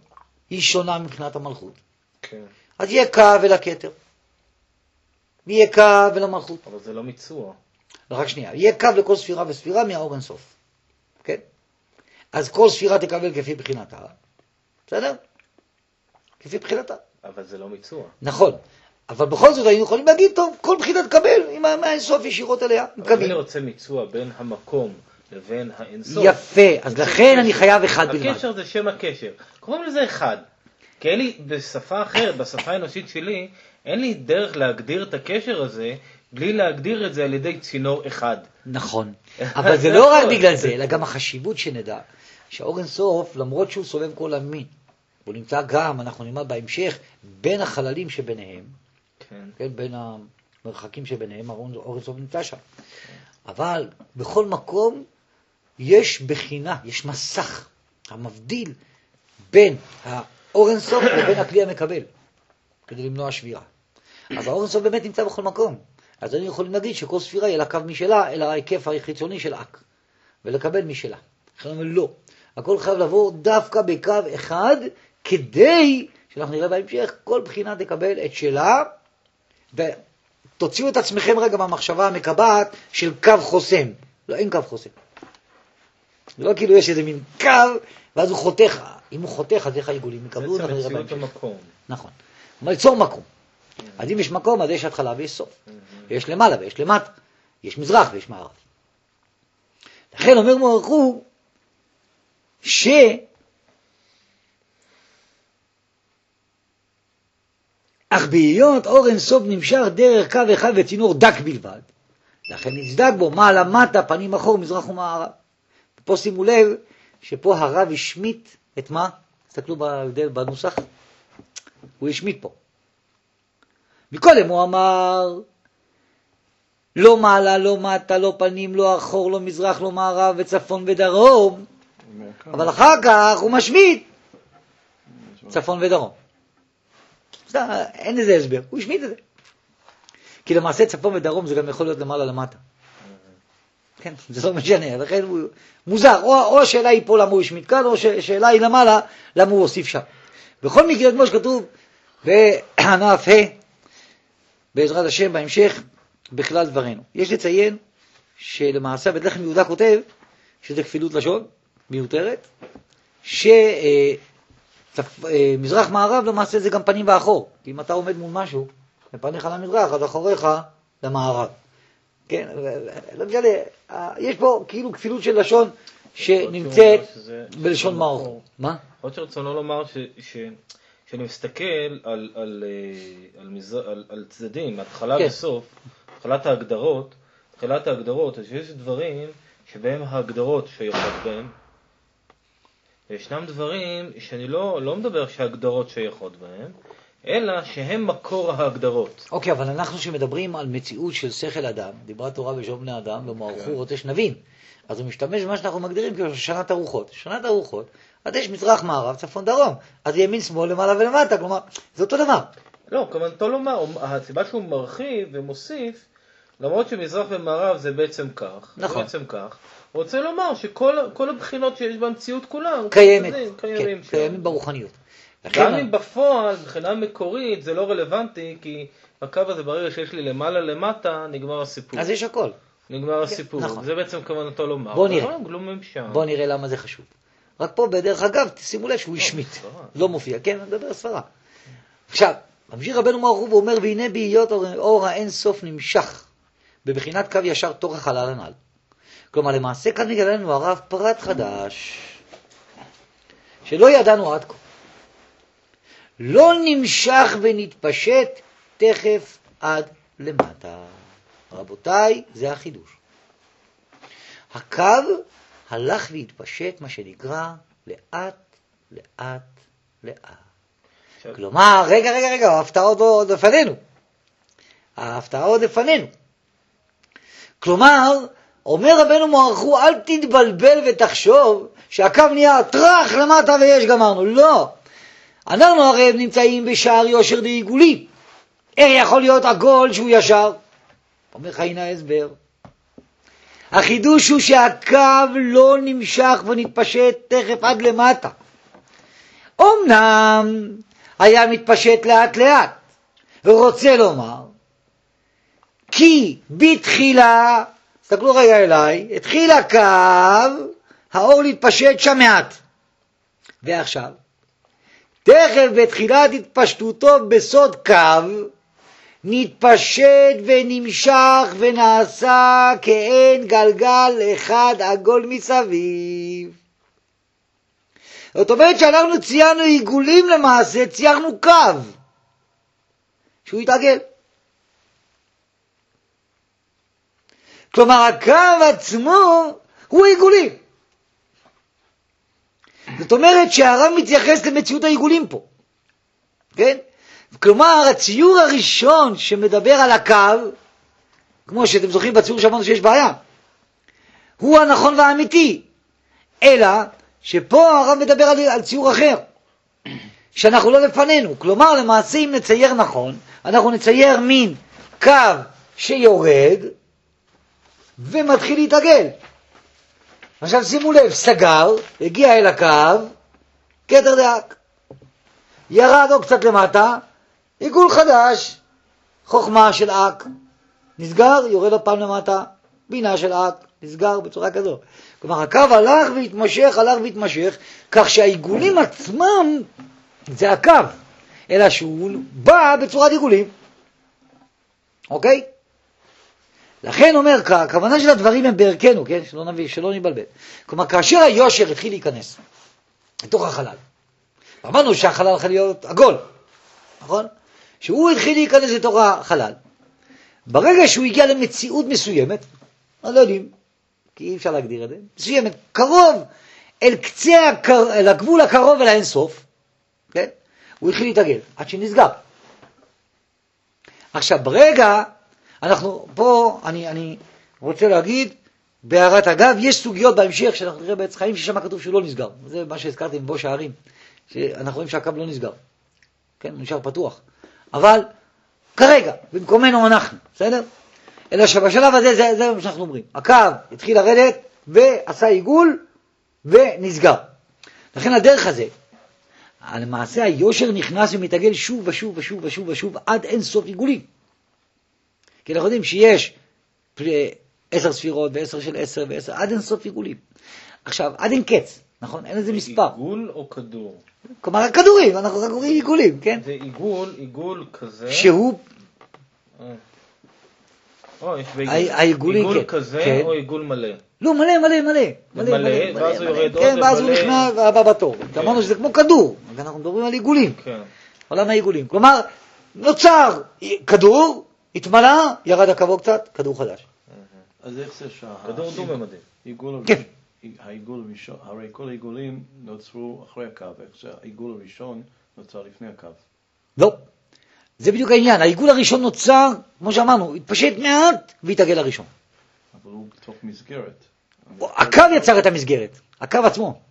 היא שונה מבחינת המלכות. כן. אז יהיה קו אל הכתר. ויהיה קו אל המלכות. אבל זה לא מיצוע. רק שנייה, יהיה קו לכל ספירה וספירה מהאור אין סוף. כן? אז כל ספירה תקבל כפי בחינתה. בסדר? כפי בחינתה. אבל זה לא מיצוע. נכון. אבל בכל זאת היינו יכולים להגיד, טוב, כל בחינה תקבל עם האינסוף ישירות אליה. אבל אני רוצה מיצוע בין המקום לבין האינסוף. יפה, אז לכן אני חייב אחד בלבד. הקשר זה שם הקשר. קוראים לזה אחד. כי אין לי בשפה אחרת, בשפה האנושית שלי, אין לי דרך להגדיר את הקשר הזה, בלי להגדיר את זה על ידי צינור אחד. נכון. אבל זה לא רק בגלל זה, אלא גם החשיבות שנדע, שהאור אינסוף, למרות שהוא סובב כל המין, הוא נמצא גם, אנחנו נלמד בהמשך, בין החללים שביניהם, כן, בין המרחקים שביניהם, האור אינסוף נמצא שם. אבל בכל מקום יש בחינה, יש מסך המבדיל בין האור אינסוף לבין הכלי המקבל, כדי למנוע שבירה. אז האור אינסוף באמת נמצא בכל מקום. אז אני יכולים להגיד שכל ספירה יהיה לה קו משלה, אלא ההיקף החיצוני של אק, ולקבל משלה. אנחנו אומרים לא. הכל חייב לבוא דווקא בקו אחד, כדי שאנחנו נראה בהמשך, כל בחינה תקבל את שלה, ותוציאו את עצמכם רגע מהמחשבה המקבעת של קו חוסם. לא, אין קו חוסם. זה לא כאילו יש איזה מין קו, ואז הוא חותך. אם הוא חותך, אז איך העיגולים יקבלו? בעצם מציאות המקום. נכון. אבל ליצור מקום. אז אם יש מקום, אז יש התחלה ויש סוף. יש למעלה ויש למטה. יש מזרח ויש מערב. לכן אומר מורכו, אך בהיות אור אינסוף נמשך דרך קו אחד וצינור דק בלבד, לכן נצדק בו מעלה מטה, פנים אחור, מזרח ומערב. פה שימו לב שפה הרב השמיט את מה? תסתכלו בהבדל בנוסח. הוא השמיט פה. מקודם הוא אמר לא מעלה, לא מטה, לא פנים, לא אחור, לא מזרח, לא מערב, וצפון ודרום. אבל אחר כך הוא משמיט צפון ודרום. אין לזה הסבר, הוא השמיט את זה. כי למעשה צפון ודרום זה גם יכול להיות למעלה למטה. כן, זה לא משנה, לכן הוא מוזר. או השאלה היא פה למה הוא השמיט כאן, או השאלה היא למעלה למה הוא הוסיף שם. בכל מקרה, כמו שכתוב בענף ה' בעזרת השם בהמשך בכלל דברנו. יש לציין שלמעשה בית לחם יהודה כותב שזה כפילות לשון מיותרת, שמזרח מערב למעשה זה גם פנים ואחור. כי אם אתה עומד מול משהו, ופניך למזרח, אז אחוריך למערב. כן, לא משנה, יש פה כאילו כפילות של לשון שנמצאת בלשון מערב. מה? עוד שרצונו לומר שאני מסתכל על צדדים, התחלה וסוף, תחילת ההגדרות, אז יש דברים שבהם ההגדרות שייכות בהם, וישנם דברים שאני לא מדבר שההגדרות שייכות בהם, אלא שהם מקור ההגדרות. אוקיי, אבל אנחנו שמדברים על מציאות של שכל אדם, דיברה תורה בשום בני אדם, ומערכו רוצה שנבין. אז הוא משתמש במה שאנחנו מגדירים כשנת הרוחות. שנת הרוחות, אז יש מזרח מערב, צפון דרום. אז ימין שמאל למעלה ולמטה, כלומר, זה אותו דבר. לא, כמובן, לומר, הסיבה שהוא מרחיב ומוסיף, למרות שמזרח ומערב זה בעצם כך, נכון. בעצם כך, הוא רוצה לומר שכל הבחינות שיש במציאות כולם, קיימים ברוחניות. גם אם בפועל, מבחינה מקורית, זה לא רלוונטי, כי בקו הזה ברגע שיש לי למעלה למטה, נגמר הסיפור. אז יש הכל. נגמר הסיפור. נכון. זה בעצם כוונתו לומר. בוא נראה למה זה חשוב. רק פה בדרך אגב, תשימו לב שהוא השמיט. לא מופיע, כן, אני מדבר ספרה. עכשיו, ממשיך רבנו מרחוב ואומר, והנה בהיות אור האין סוף נמשך, בבחינת קו ישר תוך החלל הנ"ל. כלומר, למעשה כאן נגלה לנו הרב פרט חדש, שלא ידענו עד כה. לא נמשך ונתפשט תכף עד למטה. רבותיי, זה החידוש. הקו הלך והתפשט, מה שנקרא, לאט, לאט, לאט. כלומר, רגע, ההפתעה עוד לפנינו. ההפתעה עוד לפנינו. כלומר, אומר רבנו מורכו, אל תתבלבל ותחשוב שהקו נהיה טרח למטה ויש גמרנו. לא. אנחנו הרי נמצאים בשער יושר דעיגולי. איך יכול להיות עגול שהוא ישר? אומר לך הנה הסבר. החידוש הוא שהקו לא נמשך ונתפשט תכף עד למטה. אמנם היה מתפשט לאט לאט, ורוצה לומר, כי בתחילה, תסתכלו רגע אליי, התחיל הקו, האור להתפשט שם מעט. ועכשיו, תכף בתחילת התפשטותו בסוד קו, נתפשט ונמשך ונעשה כאין גלגל אחד עגול מסביב. זאת אומרת שאנחנו ציינו עיגולים למעשה, ציינו קו, שהוא יתעגל. כלומר הקו עצמו הוא עיגולים. זאת אומרת שהרב מתייחס למציאות העיגולים פה. כן? כלומר הציור הראשון שמדבר על הקו, כמו שאתם זוכרים בציור שאמרנו שיש בעיה, הוא הנכון והאמיתי. אלא שפה הרב מדבר על ציור אחר, שאנחנו לא לפנינו. כלומר למעשה אם נצייר נכון, אנחנו נצייר מין קו שיורד ומתחיל להתעגל. עכשיו שימו לב, סגר, הגיע אל הקו, כתר דאק. ירד עוד קצת למטה, עיגול חדש, חוכמה של אק. נסגר, יורד עוד פעם למטה, בינה של אק, נסגר בצורה כזו. כלומר, הקו הלך והתמשך, כך שהעיגולים עצמם זה הקו, אלא שהוא בא בצורת עיגולים. אוקיי? לכן אומר, הכוונה של הדברים הם בערכנו, כן? שלא נבלבל. כלומר, כאשר היושר התחיל להיכנס לתוך החלל, אמרנו שהחלל יכול להיות עגול, נכון? שהוא התחיל להיכנס לתוך החלל. ברגע שהוא הגיע למציאות מסוימת, לא יודעים, כי אי אפשר להגדיר את זה, מסוימת, קרוב אל קצה, אל הגבול הקרוב אל האינסוף, כן? הוא התחיל להתעגל, עד שנסגר. עכשיו, ברגע, אנחנו פה, אני רוצה להגיד, בהערת אגב, יש סוגיות בהמשך שאנחנו נראה בעץ חיים ששם כתוב שהוא לא נסגר. זה מה שהזכרתי בו שערים, שאנחנו רואים שהקו לא נסגר. כן, הוא נשאר פתוח. אבל כרגע, במקומנו אנחנו, בסדר? אלא שבשלב הזה זה מה שאנחנו אומרים. הקו התחיל לרדת ועשה עיגול ונסגר. לכן הדרך הזה, למעשה היושר נכנס ומתעגל שוב ושוב ושוב ושוב ושוב עד אין סוף עיגולים. כי אנחנו יודעים שיש 10 ספירות ו10 של 10 ו10 עד אין סוף עיגולים. עכשיו, עד אין קץ, נכון? אין איזה מספר. עיגול או כדור? כלומר, הכדורים, אנחנו רק רואים עיגולים, כן? זה עיגול כזה. שהוא... יש העיגול כזה כן. או עיגול מלא? לא, מלא, ואז הוא יורד עוד כן, ואז הוא נכנס הבא בתור. אמרנו שזה כמו כדור, אנחנו מדברים על עיגולים. כן. עולם העיגולים. כלומר, נוצר כדור, התמלא, ירד הקו קצת, כדור חדש. אז איך זה כדור דו-ממדי. כן. העיגול הראשון, הרי כל העיגולים נוצרו אחרי הקו, איך שהעיגול הראשון נוצר לפני הקו. לא. זה בדיוק העניין. העיגול הראשון נוצר, כמו שאמרנו, התפשט מעט והתעגל הראשון. אבל הוא בתוך מסגרת. הקו יצר את המסגרת. הקו עצמו.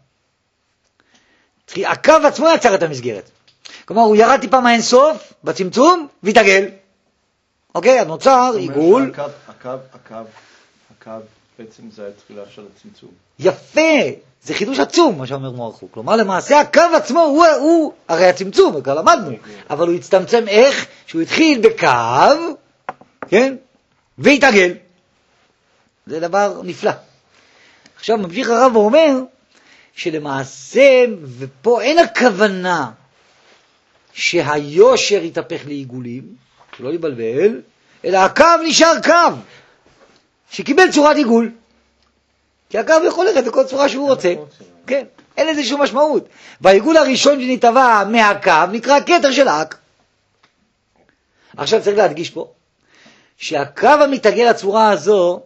הקו עצמו יצר את המסגרת. כלומר, הוא ירד טיפה מהאינסוף, בצמצום, והתעגל. אוקיי? אז נוצר עיגול. הקו בעצם זה התחילה של הצמצום. יפה. זה חידוש עצום, מה שאומר מורחו. כלומר, למעשה הקו עצמו הוא הרי הצמצום, כבר למדנו. אבל הוא הצטמצם איך? שהוא התחיל בקו, כן? והתעגל. זה דבר נפלא. עכשיו ממשיך הרב ואומר, שלמעשה, ופה אין הכוונה שהיושר יתהפך לעיגולים, שלא יבלבל, אלא הקו נשאר קו, שקיבל צורת עיגול. כי הקו יכול ללכת בכל צורה שהוא רוצה. כן, אין לזה שום משמעות. והעיגול הראשון שנתבע מהקו נקרא כתר של אק. עכשיו צריך להדגיש פה, שהקו המתעגל לצורה הזו,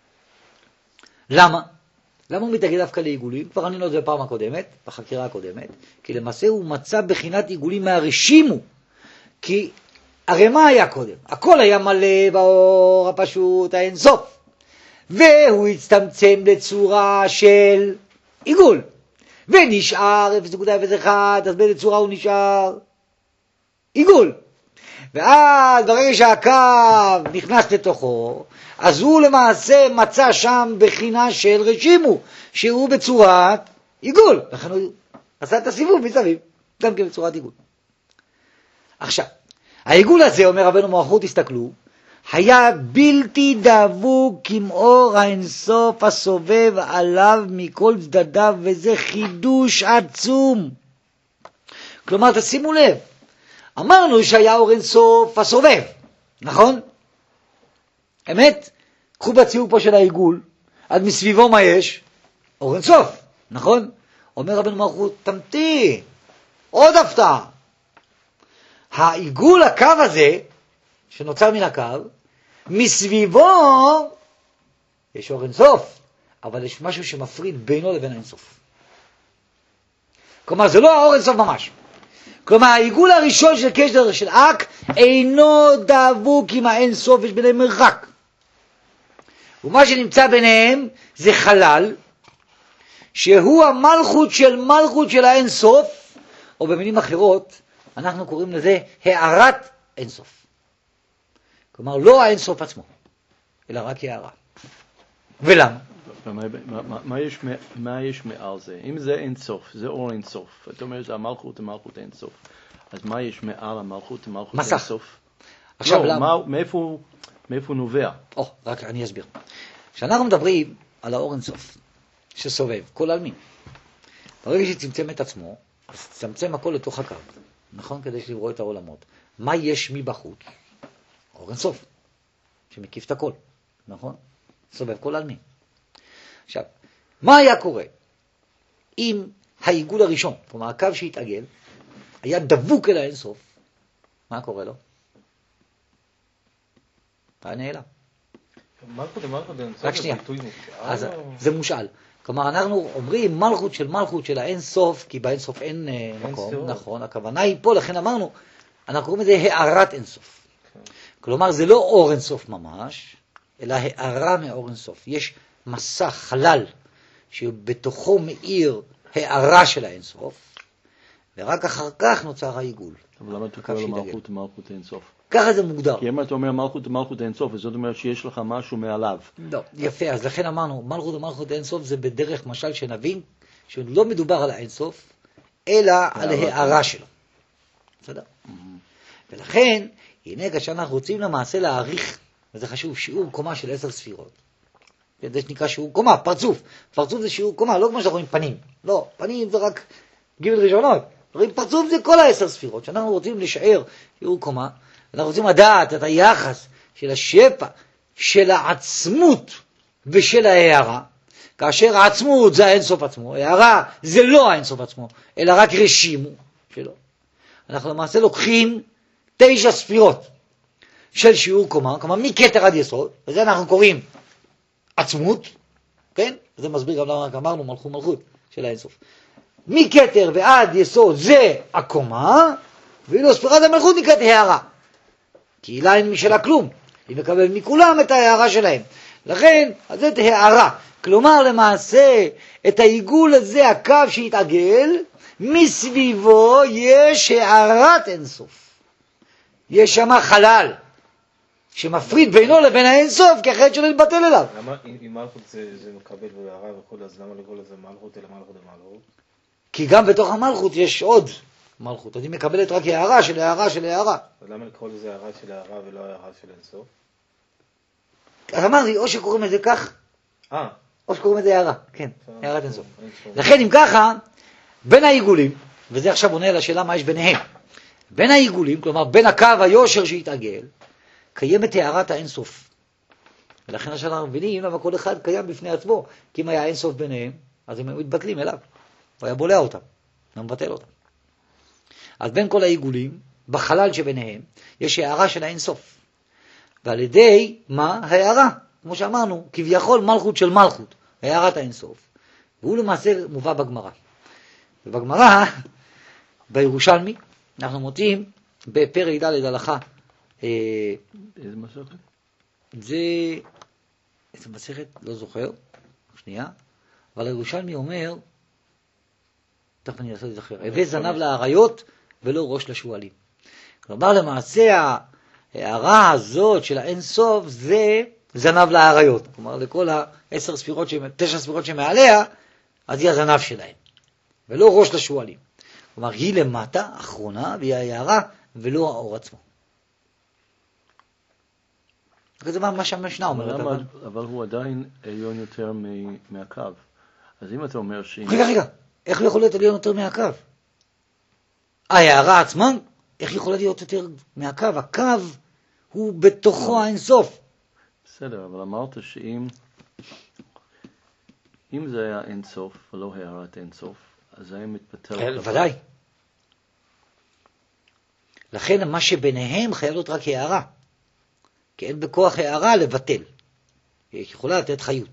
למה? למה הוא מתעגל דווקא לעיגולים? כבר ענינו את זה בפעם הקודמת, בחקירה הקודמת, כי למעשה הוא מצא בחינת עיגולים מהרשימו. כי הרי מה היה קודם? הכל היה מלא באור הפשוט, האינסוף. והוא הצטמצם לצורה של עיגול. ונשאר 0.01, אז באיזה צורה הוא נשאר? עיגול. ואז ברגע שהקו נכנס לתוכו, אז הוא למעשה מצא שם בחינה של רשימו, שהוא בצורת עיגול. לכן הוא עשה את הסיבוב מסביב. גם כן בצורת עיגול. עכשיו, העיגול הזה, אומר רבנו מלכות, תסתכלו, היה בלתי דבוק כמאור האינסוף הסובב עליו מכל צדדיו, וזה חידוש עצום. כלומר, תשימו לב, אמרנו שהיה אור אינסוף הסובב, נכון? אמת? קחו בציור פה של העיגול, עד מסביבו מה יש? אור אינסוף, נכון? אומר רבנו מלכות, תמתין, עוד הפתעה. העיגול, הקו הזה, שנוצר מן הקו, מסביבו יש אור אינסוף, אבל יש משהו שמפריד בינו לבין האינסוף. כלומר, זה לא האור אינסוף ממש. כלומר, העיגול הראשון של קשר של אק אינו דבוק עם האינסוף, יש ביניהם מרחק. ומה שנמצא ביניהם זה חלל, שהוא המלכות של האינסוף, או במילים אחרות, אנחנו קוראים לזה הערת אינסוף. כלומר, לא האינסוף עצמו, אלא רק הערה. ולמה? מה יש מעל זה? אם זה אינסוף, זה אור אינסוף, אתה אומר זה המלכות אינסוף, אז מה יש מעל המלכות אינסוף? עכשיו, למה? מאיפה נובע? רק אני אסביר. כשאנחנו מדברים על האור אינסוף, שסובב, כל אלמין, ברגע שצמצם את עצמו, אז צמצם הכל לתוך הקו, נכון? כדי לברוא את העולמות. מה יש מבחוץ? אור אינסוף, שמקיף את הכל, נכון? סובב כל אלמין. עכשיו, מה היה קורה אם העיגול הראשון, כלומר הקו שהתעגל, היה דבוק אל האינסוף? מה קורה לו? היה נעלם. רק שנייה, אז זה מושאל. כלומר, אנחנו אומרים מלכות של האינסוף, כי באינסוף אין מקום, נכון, הכוונה היא פה, לכן אמרנו, אנחנו קוראים לזה הערת אינסוף. כלומר, זה לא אור אינסוף ממש, אלא הערה מאור אינסוף. יש מסך, חלל, שבתוכו מאיר הערה של האינסוף, ורק אחר כך נוצר העיגול. אבל למה אתה קורא לו מלכות אינסוף? ככה זה מוגדר. כי אם אתה אומר מלכות אינסוף, זאת אומרת שיש לך משהו מעליו. לא, יפה, אז לכן אמרנו, מלכות אינסוף זה בדרך משל שנבין, שלא מדובר על האינסוף, אלא על הערה שלו. בסדר? ולכן, הנה כשאנחנו רוצים למעשה להעריך, וזה חשוב, שיעור קומה של 10 ספירות. זה נקרא שיעור קומה, פרצוף. פרצוף זה שיעור קומה, לא כמו שאנחנו רואים פנים. לא, פנים זה רק גימל ראשונות. פרצוף זה כל 10 ספירות. כשאנחנו רוצים לשער שיעור קומה, אנחנו רוצים לדעת את היחס של השפע, של העצמות ושל ההערה, כאשר העצמות זה האינסוף עצמו, ההערה זה לא האינסוף עצמו, אלא רק רשימו שלו. אנחנו למעשה לוקחים 9 ספירות של שיעור קומה, כלומר מכתר עד יסוד, וזה אנחנו קוראים עצמות, כן? זה מסביר גם למה אמרנו מלכות של האינסוף. מכתר ועד יסוד זה הקומה, ואילו ספירת המלכות נקראת הערה. כי היא אין משלה כלום, היא מקבלת מכולם את ההערה שלהם. לכן, אז זאת הערה. כלומר, למעשה, את העיגול הזה, הקו שהתעגל, מסביבו יש הערת אינסוף. יש שם חלל, שמפריד בינו לבין האינסוף, כי אחרת שלא להתבטל אליו. למה, אם מלכות זה מקבל בהערה וכל, אז למה לקרוא לזה מלכות אלא מלכות ומלכות? כי גם בתוך המלכות יש עוד מלכות. אני מקבלת רק הערה של הערה של הערה. אז למה לקרוא לזה הערה של הערה ולא הערה של אינסוף? אז אמרתי, או שקוראים לזה כך, או שקוראים לזה הערה. כן, הערת אינסוף. לכן אם ככה, בין העיגולים, וזה עכשיו עונה לשאלה מה יש ביניהם, בין העיגולים, כלומר בין הקו היושר שהתעגל, קיימת הערת האינסוף. ולכן עכשיו אנחנו מבינים למה כל אחד קיים בפני עצמו, כי אם היה אינסוף ביניהם, אז הם מתבטלים אליו. הוא היה בולע אותם, הוא מבטל אותם. אז בין כל העיגולים, בחלל שביניהם, יש הערה של האינסוף. ועל ידי מה? הערה. כמו שאמרנו, כביכול מלכות של מלכות, הערת האינסוף. והוא למעשה מובא בגמרא. ובגמרא, בירושלמי, אנחנו מוצאים בפרק ד' הלכה. איזה מסכת? איזה מסכת? לא זוכר. שנייה. אבל הירושלמי אומר, תכף אני אעשה לזכר, הווה זנב לאריות ולא ראש לשואלים. כלומר, למעשה, ההערה הזאת של האין סוף זה זנב לאריות. כלומר, לכל 9 ספירות שמעליה, אז היא הזנב שלהם. ולא ראש לשואלים. כלומר, היא למטה, אחרונה, והיא ההערה, ולא האור עצמו. זה מה שהמשנה אומרת. אבל הוא עדיין עליון יותר מהקו. אז אם אתה אומר שאם... רגע, איך הוא יכול להיות עליון יותר מהקו? ההערה עצמה, איך יכולה להיות יותר מהקו? הקו הוא בתוכו האינסוף. בסדר, אבל אמרת שאם זה היה אינסוף ולא הערת אינסוף, אז זה היה מתפתל. ודאי. לכן מה שביניהם חייב להיות רק הערה. כי אין בכוח הערה לבטל. היא יכולה לתת חיות.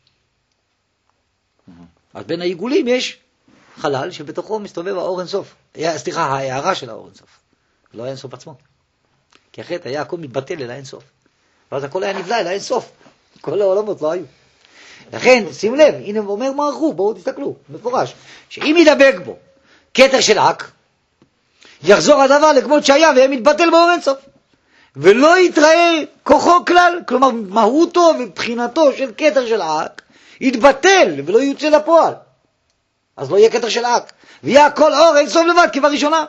אז בין העיגולים יש חלל שבתוכו מסתובב האור אינסוף. סליחה, ההערה של האור אינסוף. לא האינסוף עצמו. כי אחרת היה הכל מתבטל אל האינסוף. ואז הכל היה נבלע אל האינסוף. כל העולמות לא היו. לכן, שים לב, הנה אומר מערכו, בואו תסתכלו, מפורש, שאם ידבק בו כתר של עק, יחזור הדבר לכמות שהיה והיה מתבטל באור אינסוף. ולא יתראה כוחו כלל, כלומר מהותו ובחינתו של כתר של עק, יתבטל ולא יוצא לפועל. אז לא יהיה כתר של עק, ויהיה הכל אור אינסוף לבד כבראשונה.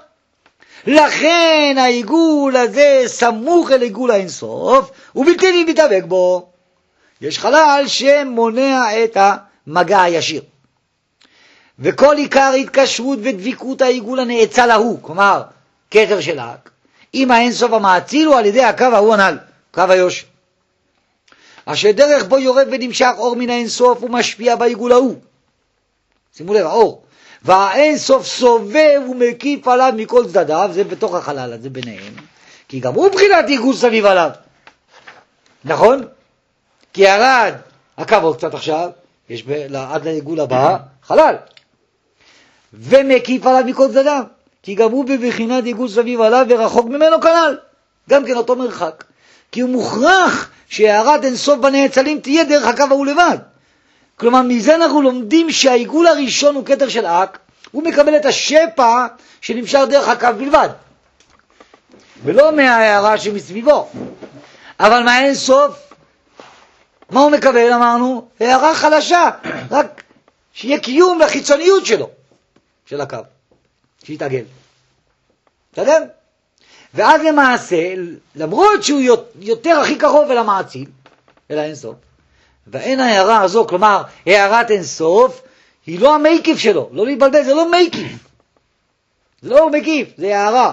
לכן העיגול הזה סמוך אל עיגול האינסוף, ובלתי מתדבק בו. יש חלל שמונע את המגע הישיר. וכל עיקר התקשרות ודביקות העיגול הנאצל ההוא, כלומר, כתר של עק, אם האינסוף המאציל הוא על ידי הקו ההוא הנ"ל, קו היושר. אשר דרך בו יורד ונמשך אור מן האינסוף ומשפיע בעיגול ההוא. שימו לב, האור. והאינסוף סובב ומקיף עליו מכל צדדיו, זה בתוך החלל הזה ביניהם, כי גם הוא בחינת עיגול סביב עליו. נכון? כי ירד הקו עוד קצת עכשיו, יש עד לעיגול הבא חלל. ומקיף עליו מכל צדדיו, כי גם הוא בבחינת עיגול סביב עליו ורחוק ממנו כנ"ל. גם כן אותו מרחק. כי הוא מוכרח שהערת אינסוף בנאצלים תהיה דרך הקו ההוא לבד. כלומר, מזה אנחנו לומדים שהעיגול הראשון הוא כתר של עק, הוא מקבל את השפע שנמשך דרך הקו בלבד. ולא מההערה שמסביבו. אבל מהאינסוף, מה הוא מקבל? אמרנו, הערה חלשה, רק שיהיה קיום לחיצוניות שלו, של הקו, שיתעגל. בסדר? ואז למעשה, למרות שהוא יותר הכי קרוב אל המעציל, אל האינסוף, ואין ההערה הזו, כלומר, הערת אינסוף, היא לא המקיף שלו, לא להתבלבל, זה לא מקיף. זה לא מקיף, זה הערה.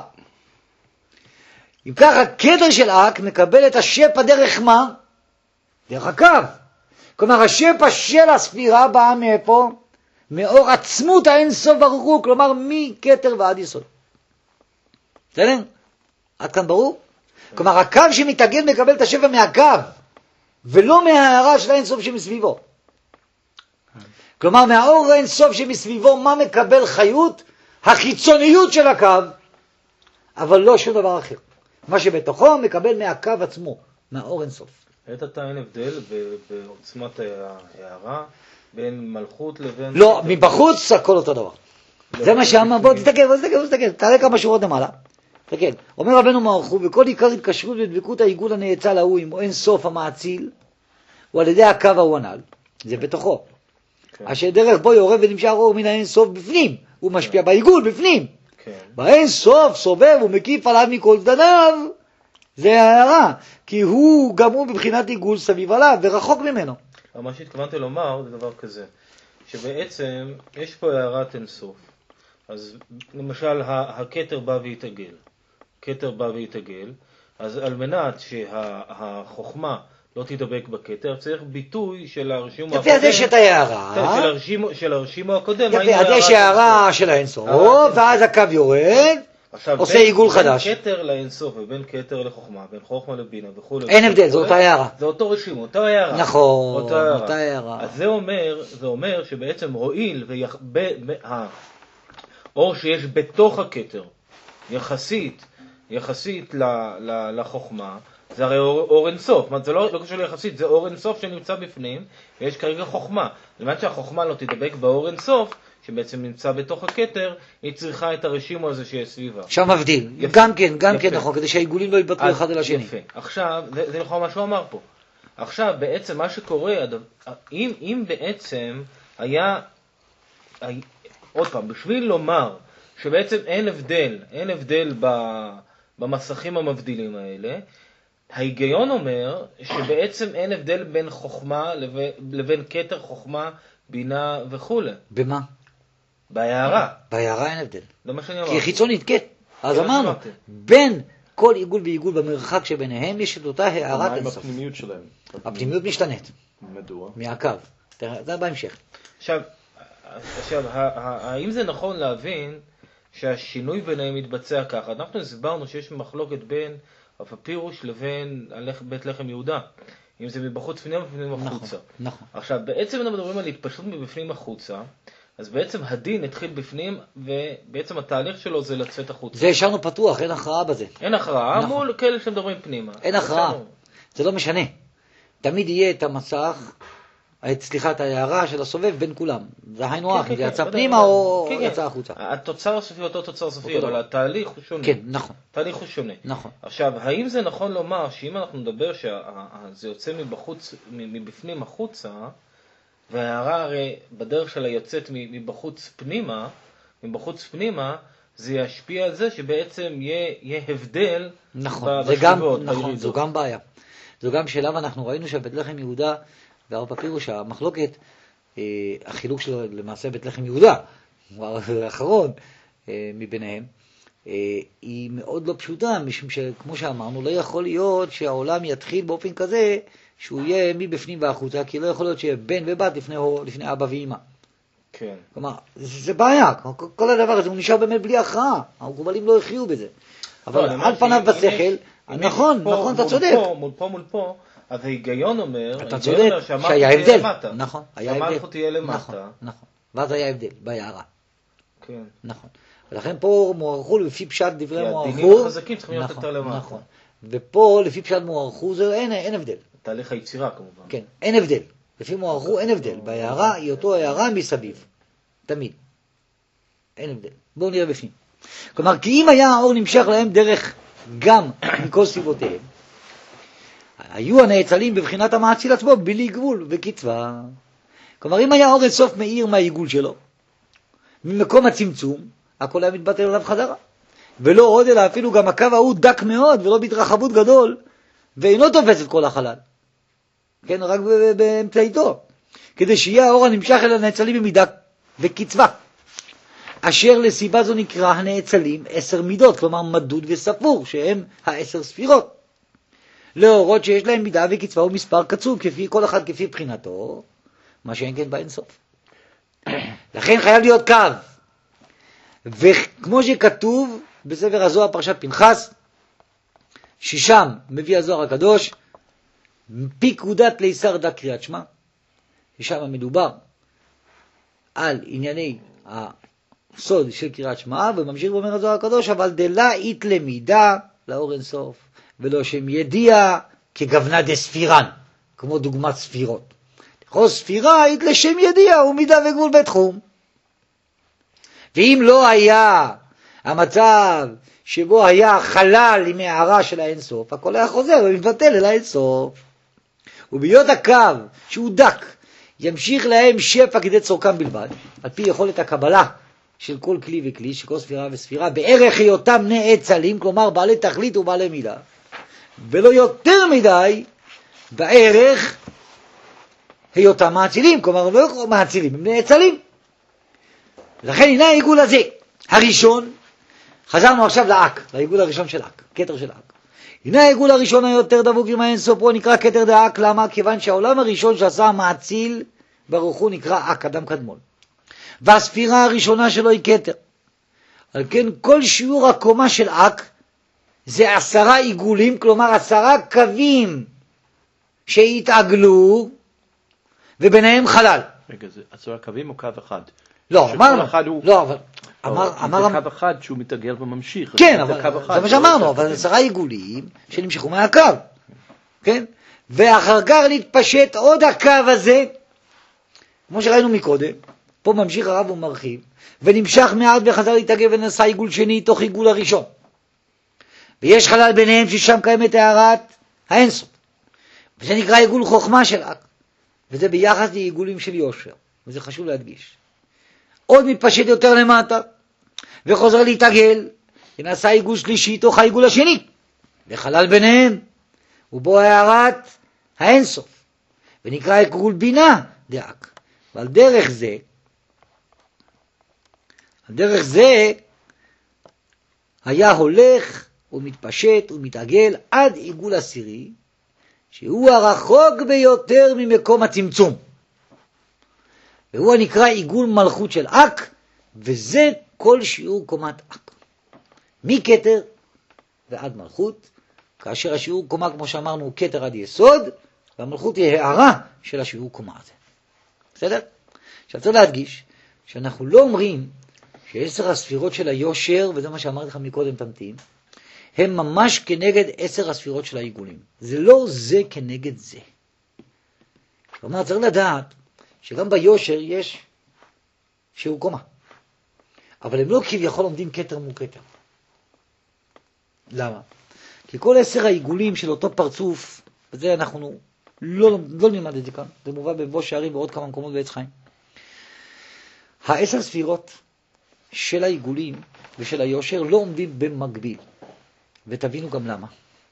אם ככה, כתר של עק מקבל את השפע דרך מה? דרך הקו. כלומר, השפע של הספירה באה מאיפה? מאור עצמות האינסוף ברוך הוא, כלומר, מכתר ועד יסוד. בסדר? עד כאן ברור? כלומר, הקו שמתאגד מקבל את השפע מהקו, ולא מההערה של האינסוף שמסביבו. כלומר, מהאור האינסוף שמסביבו, מה מקבל חיות? החיצוניות של הקו, אבל לא שום דבר אחר. מה שבתוכו מקבל מהקו עצמו, מהאור אינסוף. את אתה אין הבדל בעוצמת ההערה בין מלכות לבין... לא, מבחוץ הכל אותו דבר. זה מה שאמר, בוא תסתכל, תראה כמה שורות למעלה. תסתכל, אומר רבנו מערכו, וכל עיקר התקשרות ודבקות העיגול הנאצל ההוא עם אינסוף המאציל, הוא על ידי הקו ההוא הנ"ל, זה בתוכו. אשר דרך בו יורד ונמשך אור מן האינסוף בפנים, הוא משפיע בעיגול בפנים. באינסוף סובב ומקיף עליו מכל צדדיו, זה ההערה, כי הוא גם הוא בבחינת עיגול סביב עליו ורחוק ממנו. מה שהתכוונתי לומר זה דבר כזה, שבעצם יש פה הערת אינסוף. אז למשל הכתר בא והתעגל, אז על מנת שהחוכמה לא תדבק בכתר, צריך ביטוי של הרשימו הקודם. יפה, אז יש את ההערה. של הרשימו הקודם. יפה, אז יש הערה של האינסוף, ואז הקו יורד, עושה עיגול חדש. בין כתר לאינסוף ובין כתר לחוכמה, בין חוכמה לבינה וכו'. אין הבדל, זו אותה הערה. זה אותו רשימו, אותה הערה. נכון, אותה הערה. אז זה אומר שבעצם הועיל האור שיש בתוך הכתר, יחסית לחוכמה, זה הרי אור אינסוף, זה לא קשור ליחסית, זה אור אינסוף שנמצא בפנים, ויש כרגע חוכמה. למעט שהחוכמה לא תדבק באור אינסוף, שבעצם נמצא בתוך הכתר, היא צריכה את הרשימו הזה שיש סביבה. עכשיו מבדיל, גם כן נכון, כדי שהעיגולים לא יתבטלו אחד על השני. יפה, עכשיו, זה נכון מה שהוא אמר פה. עכשיו, בעצם מה שקורה, אם בעצם היה, עוד פעם, בשביל לומר שבעצם אין הבדל במסכים המבדילים האלה. ההיגיון אומר שבעצם אין הבדל בין חוכמה לבין כתר חוכמה, בינה וכו'. במה? בהערה. בהערה אין הבדל. זה מה שאני כי אמרתי. היא חיצונית, כן. אז אמרנו, בין כל עיגול ועיגול במרחק שביניהם יש את אותה הערת מה עם אינסוף. הפנימיות שלהם? הפנימיות משתנית. מדוע? מהקו. זה בהמשך. עכשיו, האם זה נכון להבין שהשינוי ביניהם מתבצע ככה? אנחנו הסברנו שיש מחלוקת בין הפפירוש לבין בית לחם יהודה. אם זה מבחוץ פנימה ובפנים החוצה. נכון. עכשיו, בעצם אנחנו מדברים על התפשטות מבפנים החוצה, אז בעצם הדין התחיל בפנים, ובעצם התהליך שלו זה לצאת החוצה. זה השארנו פתוח, אין הכרעה בזה. אין הכרעה, נכון. מול כאלה שמדברים פנימה. אין הכרעה. זה לא משנה. תמיד יהיה את המסך, את ההערה של הסובב בין כולם. זה היינו הך, זה יצא פנימה או יצא החוצה. התוצר הסופי אותו תוצר סופי, אבל התהליך הוא שונה. כן, נכון. התהליך הוא שונה. נכון. עכשיו, האם זה נכון לומר שאם אנחנו נדבר שזה יוצא מבפנים החוצה, וההערה הרי בדרך שלה יוצאת מבחוץ פנימה, זה ישפיע על זה שבעצם יהיה הבדל בשבועות, נכון, זו גם בעיה. זו גם שאלה, ואנחנו ראינו שבית לחם יהודה והרב פפירוש, המחלוקת, החילוק שלו למעשה בית לחם יהודה, הוא האחרון מביניהם, היא מאוד לא פשוטה, משום שכמו שאמרנו, לא יכול להיות שהעולם יתחיל באופן כזה, שהוא יהיה מבפנים והחוצה, כי לא יכול להיות שיהיה בן ובת לפני אבא ואמא. כן. כלומר, זה בעיה, כל הדבר הזה הוא נשאר באמת בלי הכרעה, המקובלים לא הכריעו בזה. אבל על פניו בשכל, נכון, אתה צודק. מול פה, אז ההיגיון אומר, אתה צודק, שהיה הבדל. נכון, היה הבדל. שהמלכות תהיה למטה. נכון, ואז היה הבדל, בהערה. כן. נכון. ולכן פה מוארכו לפי פשט דברי מוארכו. כי הדינים החזקים צריכים להיות יותר למטה. נכון. ופה לפי פשט מוארכו זה אין הבדל. תהליך היצירה כמובן. כן, אין הבדל. לפי מוארכו אין הבדל. בהערה היא אותו הערה מסביב. תמיד. אין הבדל. בואו נראה בפנים. כלומר, כי אם היה האור נמשך להם דרך גם מכל סיבותיהם, היו הנאצלים בבחינת המעציל עצמו בלי גבול וקצבה. כלומר, אם היה אור אינסוף מאיר מהעיגול שלו, ממקום הצמצום, הכל היה מתבטל עליו חזרה. ולא עוד, אלא אפילו גם הקו ההוא דק מאוד, ולא בהתרחבות גדול, ואינו תופס את כל החלל. כן, רק באמצעיתו. כדי שיהיה האור הנמשך אל הנאצלים במידה וקצבה. אשר לסיבה זו נקרא הנאצלים 10 מידות, כלומר מדוד וספור, שהם 10 ספירות. להורות שיש להם מידה וקצבה ומספר קצוב, כל אחד כפי בחינתו, מה שאין כן באינסוף. לכן חייב להיות קו. וכמו שכתוב בספר הזוהר פרשת פנחס, ששם מביא הזוהר הקדוש, פיקודת לישר דה קריאת שמע, ששם מדובר על ענייני הסוד של קריאת שמע, וממשיך ואומר הזוהר הקדוש, אבל דלה אית למידה לאור אינסוף, ולא שם ידיע כגוונה דספירן, כמו דוגמת ספירות. לכל ספירה אית לשם ידיע ומידה וגבול בתחום. ואם לא היה המצב שבו היה חלל עם הערה של האינסוף, הכל היה חוזר ומתבטל אל האינסוף. ובהיות הקו שהוא דק ימשיך להם שפע כדי צורכם בלבד, על פי יכולת הקבלה של כל כלי וכלי, של כל ספירה וספירה, בערך היותם נאצלים, כלומר בעלי תכלית ובעלי מידה, ולא יותר מדי בערך היותם מעצילים, כלומר לא מעצילים, הם נאצלים. לכן הנה העיגול הזה, הראשון, חזרנו עכשיו לאק, לעיגול הראשון של אק, כתר של אק. הנה העיגול הראשון היותר דבוק עם האינסוף, פה נקרא כתר דאק, למה? כיוון שהעולם הראשון שעשה המעציל ברוך הוא נקרא אק, אדם קדמון. והספירה הראשונה שלו היא כתר. על כן כל שיעור הקומה של אק זה 10 עיגולים, כלומר 10 קווים שהתעגלו וביניהם חלל. רגע, זה 10 קווים או קו אחד? לא, אמרנו, לא, אבל זה קו אחד שהוא מתעגל וממשיך. כן, אבל זה מה שאמרנו, אבל 10 עיגולים שנמשכו מהקו, כן? ואחר כך להתפשט עוד הקו הזה, כמו שראינו מקודם, פה ממשיך הרב ומרחיב, ונמשך מעט וחזר להתעגל ונעשה עיגול שני תוך עיגול הראשון. ויש חלל ביניהם ששם קיימת הערת האינסוף. וזה נקרא עיגול חוכמה של אק, וזה ביחס לעיגולים של יושר, וזה חשוב להדגיש. עוד מתפשט יותר למטה, וחוזר להתעגל, ונעשה עיגול שלישי תוך העיגול השני, וחלל ביניהם, ובו הערת האינסוף, ונקרא עיגול בינה דאק. ועל דרך זה היה הולך ומתפשט ומתעגל עד עיגול עשירי, שהוא הרחוק ביותר ממקום הצמצום, והוא הנקרא עיגול מלכות של אק, וזה כל שיעור קומת אק, מכתר ועד מלכות, כאשר השיעור קומה, כמו שאמרנו, הוא כתר עד יסוד, והמלכות היא הערה של השיעור קומה הזה. בסדר? עכשיו צריך להדגיש שאנחנו לא אומרים ש10 הספירות של היושר, וזה מה שאמרתי לך מקודם, תמתין, הם ממש כנגד 10 הספירות של העיגולים. זה לא זה כנגד זה. כלומר, צריך לדעת שגם ביושר יש שיעור קומה. אבל הם לא כביכול עומדים כתר מול כתר. למה? כי כל 10 העיגולים של אותו פרצוף, וזה אנחנו לא נלמד את זה כאן, זה מובא בבוא שערים ועוד כמה מקומות בעץ חיים. 10 ספירות של העיגולים ושל היושר לא עומדים במקביל. ותבינו גם למה.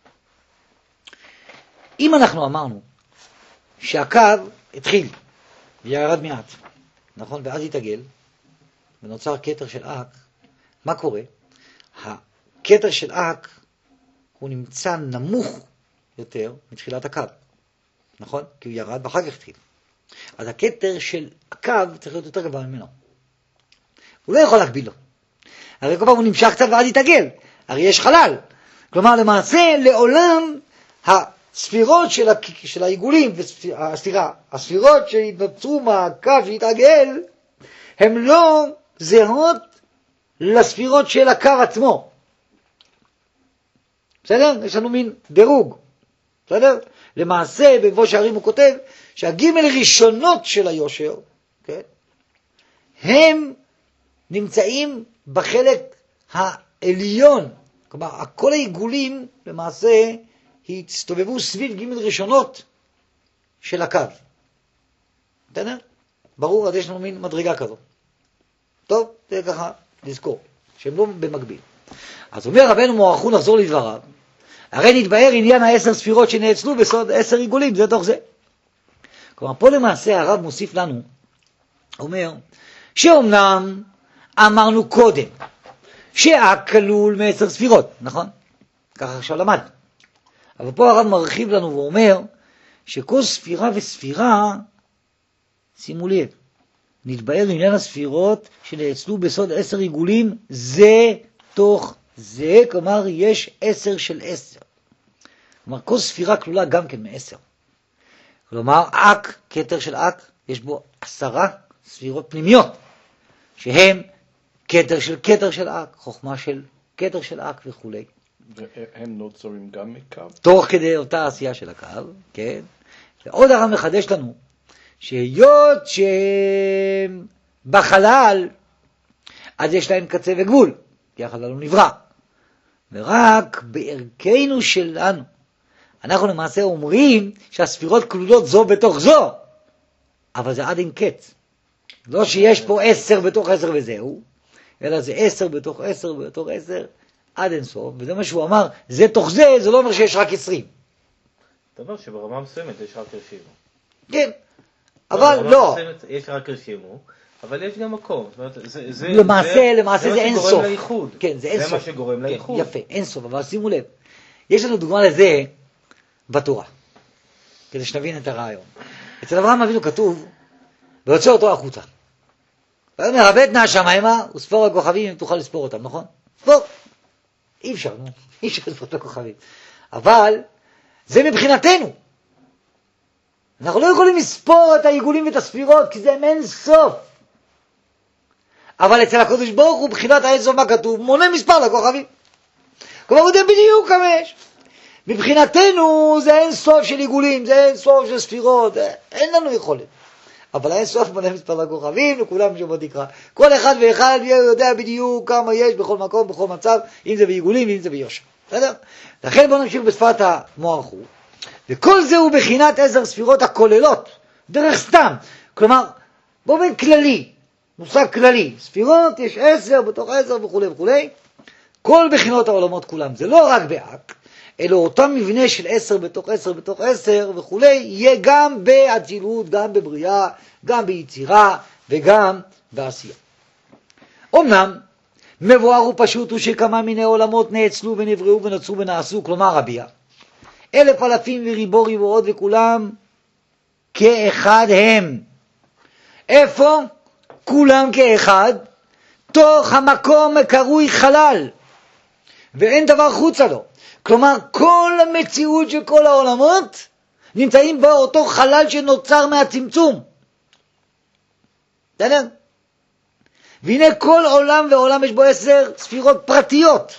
אם אנחנו אמרנו שהקו התחיל וירד מעט, נכון? ואז התעגל ונוצר כתר של אק, מה קורה? הכתר של אק הוא נמצא נמוך יותר מתחילת הקו, נכון? כי הוא ירד ואחר כך התחיל. אז הכתר של הקו צריך להיות יותר גבוה ממנו. הוא לא יכול להקביל לו. הרי כל פעם הוא נמשך קצת ואז יתעגל. הרי יש חלל. כלומר, למעשה, לעולם הספירות של העיגולים, הספירות שהתנוצרו מהקו שהתעגל, הן לא זהות לספירות של הקו עצמו. בסדר? יש לנו מין דירוג. בסדר? למעשה, בבוא שערים הוא כותב שהגימל ראשונות של היושר, כן? הם נמצאים בחלק העליון. כלומר, כל העיגולים למעשה הסתובבו סביב גימל ראשונות של הקו. בסדר? ברור, אז יש לנו מין מדרגה כזו. טוב, זה ככה לזכור, שהם לא במקביל. אז אומר רבנו מוארכו נחזור לדבריו, הרי נתבהר עניין 10 ספירות שנאצלו בסוד 10 עיגולים, זה תוך זה. כלומר, פה למעשה הרב מוסיף לנו, אומר, שאומנם אמרנו קודם, שאק כלול מ10 ספירות, נכון? ככה עכשיו למד. אבל פה הרב מרחיב לנו ואומר, שכל ספירה וספירה, שימו לב, נתבהר עניין הספירות שנאצלו בסוד 10 עיגולים, זה תוך זה, כלומר יש 10 של 10. כלומר כל ספירה כלולה גם כן מ10. כלומר אק, כתר של אק, יש בו 10 ספירות פנימיות, שהם כתר של אק, חוכמה של כתר של אק וכו'. והם נוצרים גם מקו? תוך כדי אותה עשייה של הקו, כן. ועוד הרב מחדש לנו, שהיות שבחלל, אז יש להם קצה וגבול, כי החלל הוא נברא. ורק בערכנו שלנו, אנחנו למעשה אומרים שהספירות כלולות זו בתוך זו, אבל זה עד אין קץ. לא שיש פה 10 בתוך 10 וזהו, אלא זה 10 בתוך 10 בתוך 10 עד אין סוף, וזה מה שהוא אמר, זה תוך זה, זה לא אומר שיש רק 20. דבר שברמה מסוימת יש רק רשימו. כן, אבל לא. יש רק רשימו, אבל יש גם מקום. למעשה זה אין סוף. זה מה שגורם לאיחוד. כן, זה אין סוף. זה מה שגורם לאיחוד. יפה, אין סוף, אבל שימו לב. יש לנו דוגמה לזה בתורה, כדי שנבין את הרעיון. אצל אברהם אבינו כתוב, ויוצא אותו החוצה. ואומר, הבט נא השמיימה, וספור הכוכבים אם תוכל לספור אותם, נכון? ספור. אי אפשר לספור את הכוכבים. אבל זה מבחינתנו. אנחנו לא יכולים לספור את העיגולים ואת הספירות, כי זה אין סוף. אבל אצל הקדוש ברוך הוא, בחינת האין סוף מה כתוב, מונה מספר לכוכבים. כלומר, הוא יודע בדיוק כמה יש. מבחינתנו זה אין סוף של עיגולים, זה אין סוף של ספירות, אין לנו יכולת. אבל אין סוף מונה מספר לכוכבים, וכולם שמות יקרא. כל אחד ואחד יודע בדיוק כמה יש בכל מקום, בכל מצב, אם זה בעיגולים, אם זה ביושר. בסדר? לכן בואו נמשיך בשפת המוארכו. וכל זה הוא בחינת 10 ספירות הכוללות, דרך סתם. כלומר, באופן כללי, מושג כללי. ספירות יש 10 בתוך 10 וכו' וכו'. כל בחינות העולמות כולם. זה לא רק באק, אלא אותו מבנה של 10 בתוך 10 בתוך 10 וכו', יהיה גם באצילות, גם בבריאה, גם ביצירה וגם בעשייה. אמנם, מבואר ופשוט הוא שכמה מיני עולמות נאצלו ונבראו ונוצרו ונעשו, כלומר הביאה. 1000 אלפים וריבו ריבועות וכולם כאחד הם. איפה? כולם כאחד, תוך המקום קרוי חלל, ואין דבר חוצה לו. כלומר, כל המציאות של כל העולמות נמצאים באותו חלל שנוצר מהצמצום. בסדר? והנה כל עולם ועולם יש בו 10 ספירות פרטיות.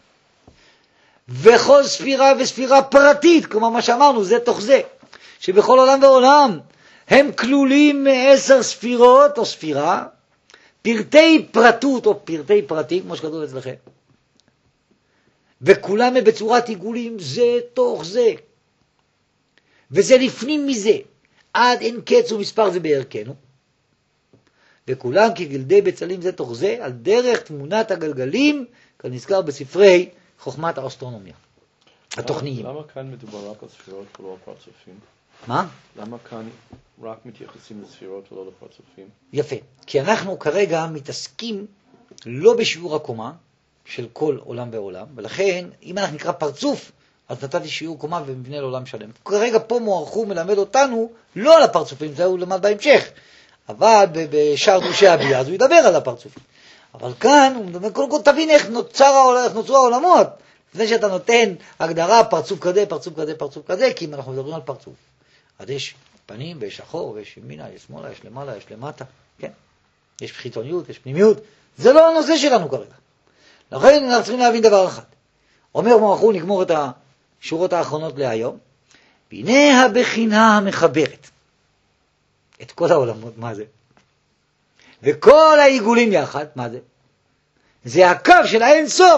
וכל ספירה וספירה פרטית, כלומר מה שאמרנו, זה תוך זה. שבכל עולם ועולם הם כלולים מ10 ספירות או ספירה, פרטי פרטות או פרטי פרטים, כמו שכתוב אצלכם. וכולם הם בצורת עיגולים זה תוך זה. וזה לפנים מזה, עד אין קץ ומספר זה בערכנו. וכולם כגלדי בצלים זה תוך זה, על דרך תמונת הגלגלים, כנזכר בספרי חוכמת האסטרונומיה, התוכניים. למה כאן מדובר רק על ספירות ולא על פרצופים? מה? למה כאן רק מתייחסים לספירות ולא לפרצופים? יפה, כי אנחנו כרגע מתעסקים לא בשיעור הקומה של כל עולם ועולם, ולכן אם אנחנו נקרא פרצוף, אז נתתי שיעור קומה ומבנה לעולם שלם. כרגע פה מוערכו מלמד אותנו לא על הפרצופים, זה הוא למד בהמשך, אבל בשאר דרושי הביאה, אז הוא ידבר על הפרצופים. אבל כאן הוא מדבר, קודם כל תבין איך נוצרו העולמות, לפני שאתה נותן הגדרה פרצוף כזה, פרצוף כזה, פרצוף כזה, כי אם אנחנו מדברים על פרצוף. אז יש פנים ויש אחור ויש ימינה, יש שמאלה, יש למעלה, יש למטה, כן? יש חיצוניות, יש פנימיות. זה לא הנושא שלנו כרגע. לכן אנחנו צריכים להבין דבר אחד. אומר מוערכו, נגמור את השורות האחרונות להיום. והנה הבחינה המחברת את כל העולמות, מה זה? וכל העיגולים יחד, מה זה? זה הקו של האין סוף,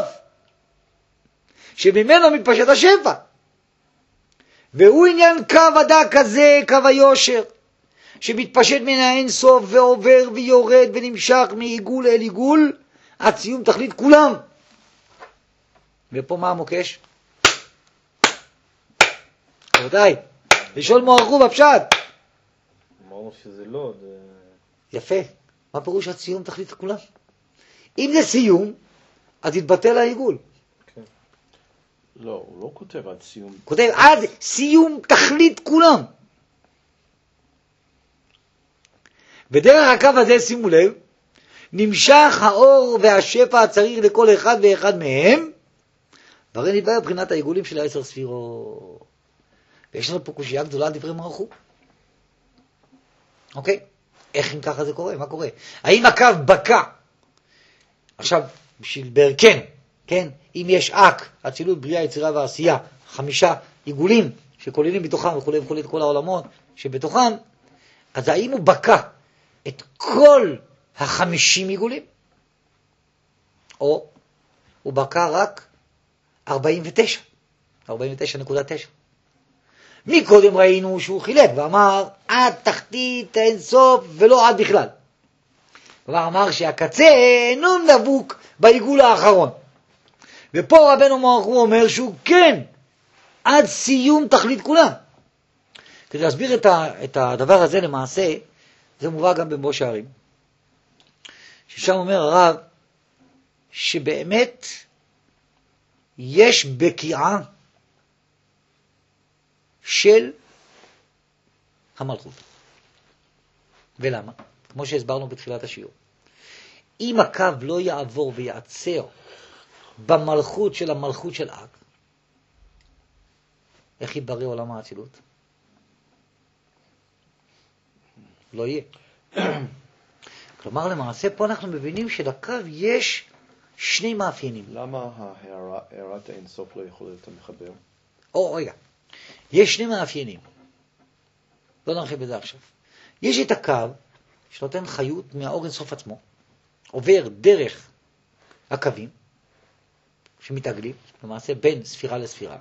שממנו מתפשט השפע. והוא עניין קו הדק הזה, קו היושר, שמתפשט מן האין סוף ועובר ויורד ונמשך מעיגול אל עיגול, עד סיום תכלית כולם. ופה מה המוקש? רבותיי, לשאול מוערכו בפשט. אמרנו שזה לא, יפה. מה פירוש עד סיום תכלית כולם? אם זה סיום, אז יתבטל העיגול. לא, הוא לא כותב עד סיום. כותב עד סיום תכלית כולם. בדרך הקו הזה, שימו לב, נמשך האור והשפע הצריך לכל אחד ואחד מהם, והרי נתבהר מבחינת העיגולים של 10 ספירות. ויש לנו פה קושייה גדולה על דברי מוערכו. אוקיי? איך אם ככה זה קורה? מה קורה? האם הקו בקע? עכשיו, בשביל בערכנו, כן? אם יש אק, אצילות, בריאה, יצירה ועשייה, 5 עיגולים שכוללים בתוכם וכו' וכו' את כל העולמות שבתוכם, אז האם הוא בקע את כל 50 עיגולים? או הוא בקע רק 49, 49.9. מקודם ראינו שהוא חילק ואמר עד תחתית אין סוף ולא עד בכלל. כלומר אמר שהקצה אינו דבוק בעיגול האחרון. ופה רבנו מוערכו אומר שהוא כן עד סיום תכלית כולם. כדי להסביר את הדבר הזה למעשה, זה מובא גם במבוא שערים. ששם אומר הרב שבאמת יש בקיעה של המלכות. ולמה? כמו שהסברנו בתחילת השיעור. אם הקו לא יעבור ויעצר במלכות של המלכות של אק, איך יברא עולם האצילות? לא יהיה. כלומר, למעשה פה אנחנו מבינים שלקו יש 2 מאפיינים. למה הערת האינסוף לא יכולה להיות המחבר? רגע. יש 2 מאפיינים. לא נרחיב בזה עכשיו. יש את הקו שנותן חיות מהאור אינסוף עצמו, עובר דרך הקווים שמתעגלים, למעשה בין ספירה לספירה,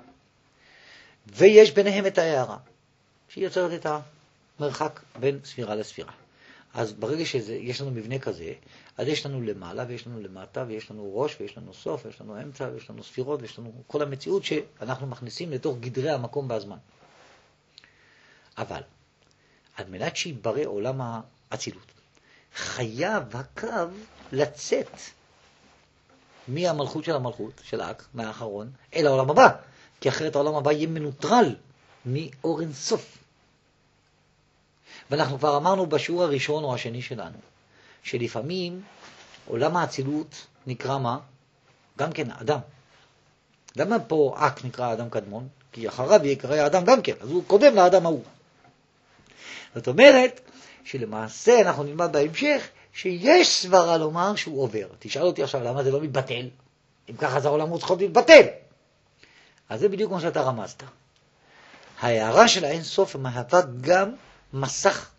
ויש ביניהם את ההערה, שהיא יוצרת את המרחק בין ספירה לספירה. אז ברגע שיש לנו מבנה כזה, אז יש לנו למעלה ויש לנו למטה ויש לנו ראש ויש לנו סוף ויש לנו אמצע ויש לנו ספירות ויש לנו כל המציאות שאנחנו מכניסים לתוך גדרי המקום והזמן. אבל, על מנת שיברא עולם האצילות, חייב הקו לצאת מהמלכות של המלכות, של האק, מהאחרון, אל העולם הבא. כי אחרת העולם הבא יהיה מנוטרל מאור אין סוף. ואנחנו כבר אמרנו בשיעור הראשון או השני שלנו, שלפעמים עולם האצילות נקרא מה? גם כן אדם. למה פה אק נקרא אדם קדמון? כי אחריו יקרא האדם גם כן, אז הוא קודם לאדם ההוא. זאת אומרת שלמעשה אנחנו נלמד בהמשך שיש סברה לומר שהוא עובר. תשאל אותי עכשיו למה זה לא מתבטל? אם ככה זה העולמות צריכות להתבטל. אז זה בדיוק כמו שאתה רמזת. ההערה של האין סוף מהווה גם מסך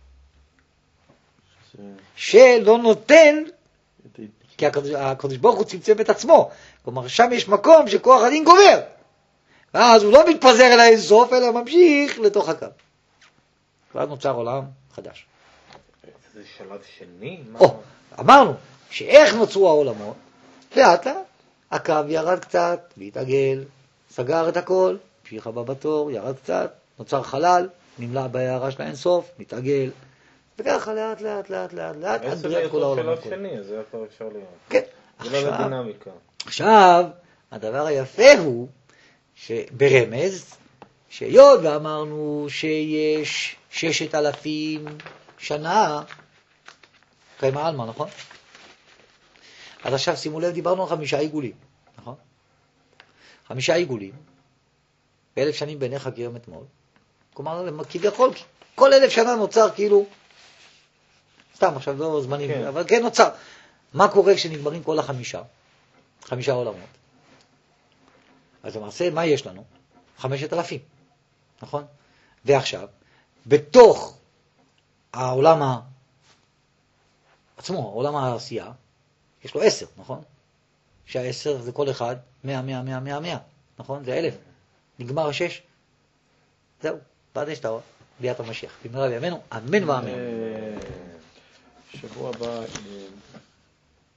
שלא נותן, כי הקדוש ברוך הוא צמצם את עצמו. כלומר, שם יש מקום שכוח הדין גובר. ואז הוא לא מתפזר אל האין סוף, אלא ממשיך לתוך הקו. ואז נוצר עולם חדש. זה שלב שני? אמרנו שאיך נוצרו העולמות, לאט לאט הקו ירד קצת, והתעגל, סגר את הכל, המשיך הבא בתור, ירד קצת, נוצר חלל, נמלא בהערה של האינסוף, מתעגל, וככה לאט לאט לאט לאט לאט, עד בריאת כל העולמות. שלב שני, אז זה כבר אפשר לראות. כן. זה לא לדינמיקה. עכשיו, הדבר היפה הוא, ברמז, שיוד ואמרנו שיש 6,000 שנה, קיימה אלמה, נכון? אז עכשיו שימו לב, דיברנו על 5 עיגולים, נכון? 5 עיגולים, ב1,000 שנים בעיניך כיום אתמול, כלומר, כביכול, כל 1,000 שנה נוצר כאילו, סתם עכשיו לא זמנים, כן. אבל כן נוצר. מה קורה כשנגמרים כל 5 עולמות? אז למעשה, מה יש לנו? 5,000, נכון? ועכשיו, בתוך העולם עצמו, עולם העשייה, יש לו 10, נכון? שה10 זה כל אחד 100, 100, 100, 100, 100, נכון? זה 1,000. נגמר 6. זהו, בעד השתאווה, ביאת המשיח. במהרה בימינו, אמן ואמן. שבוע הבא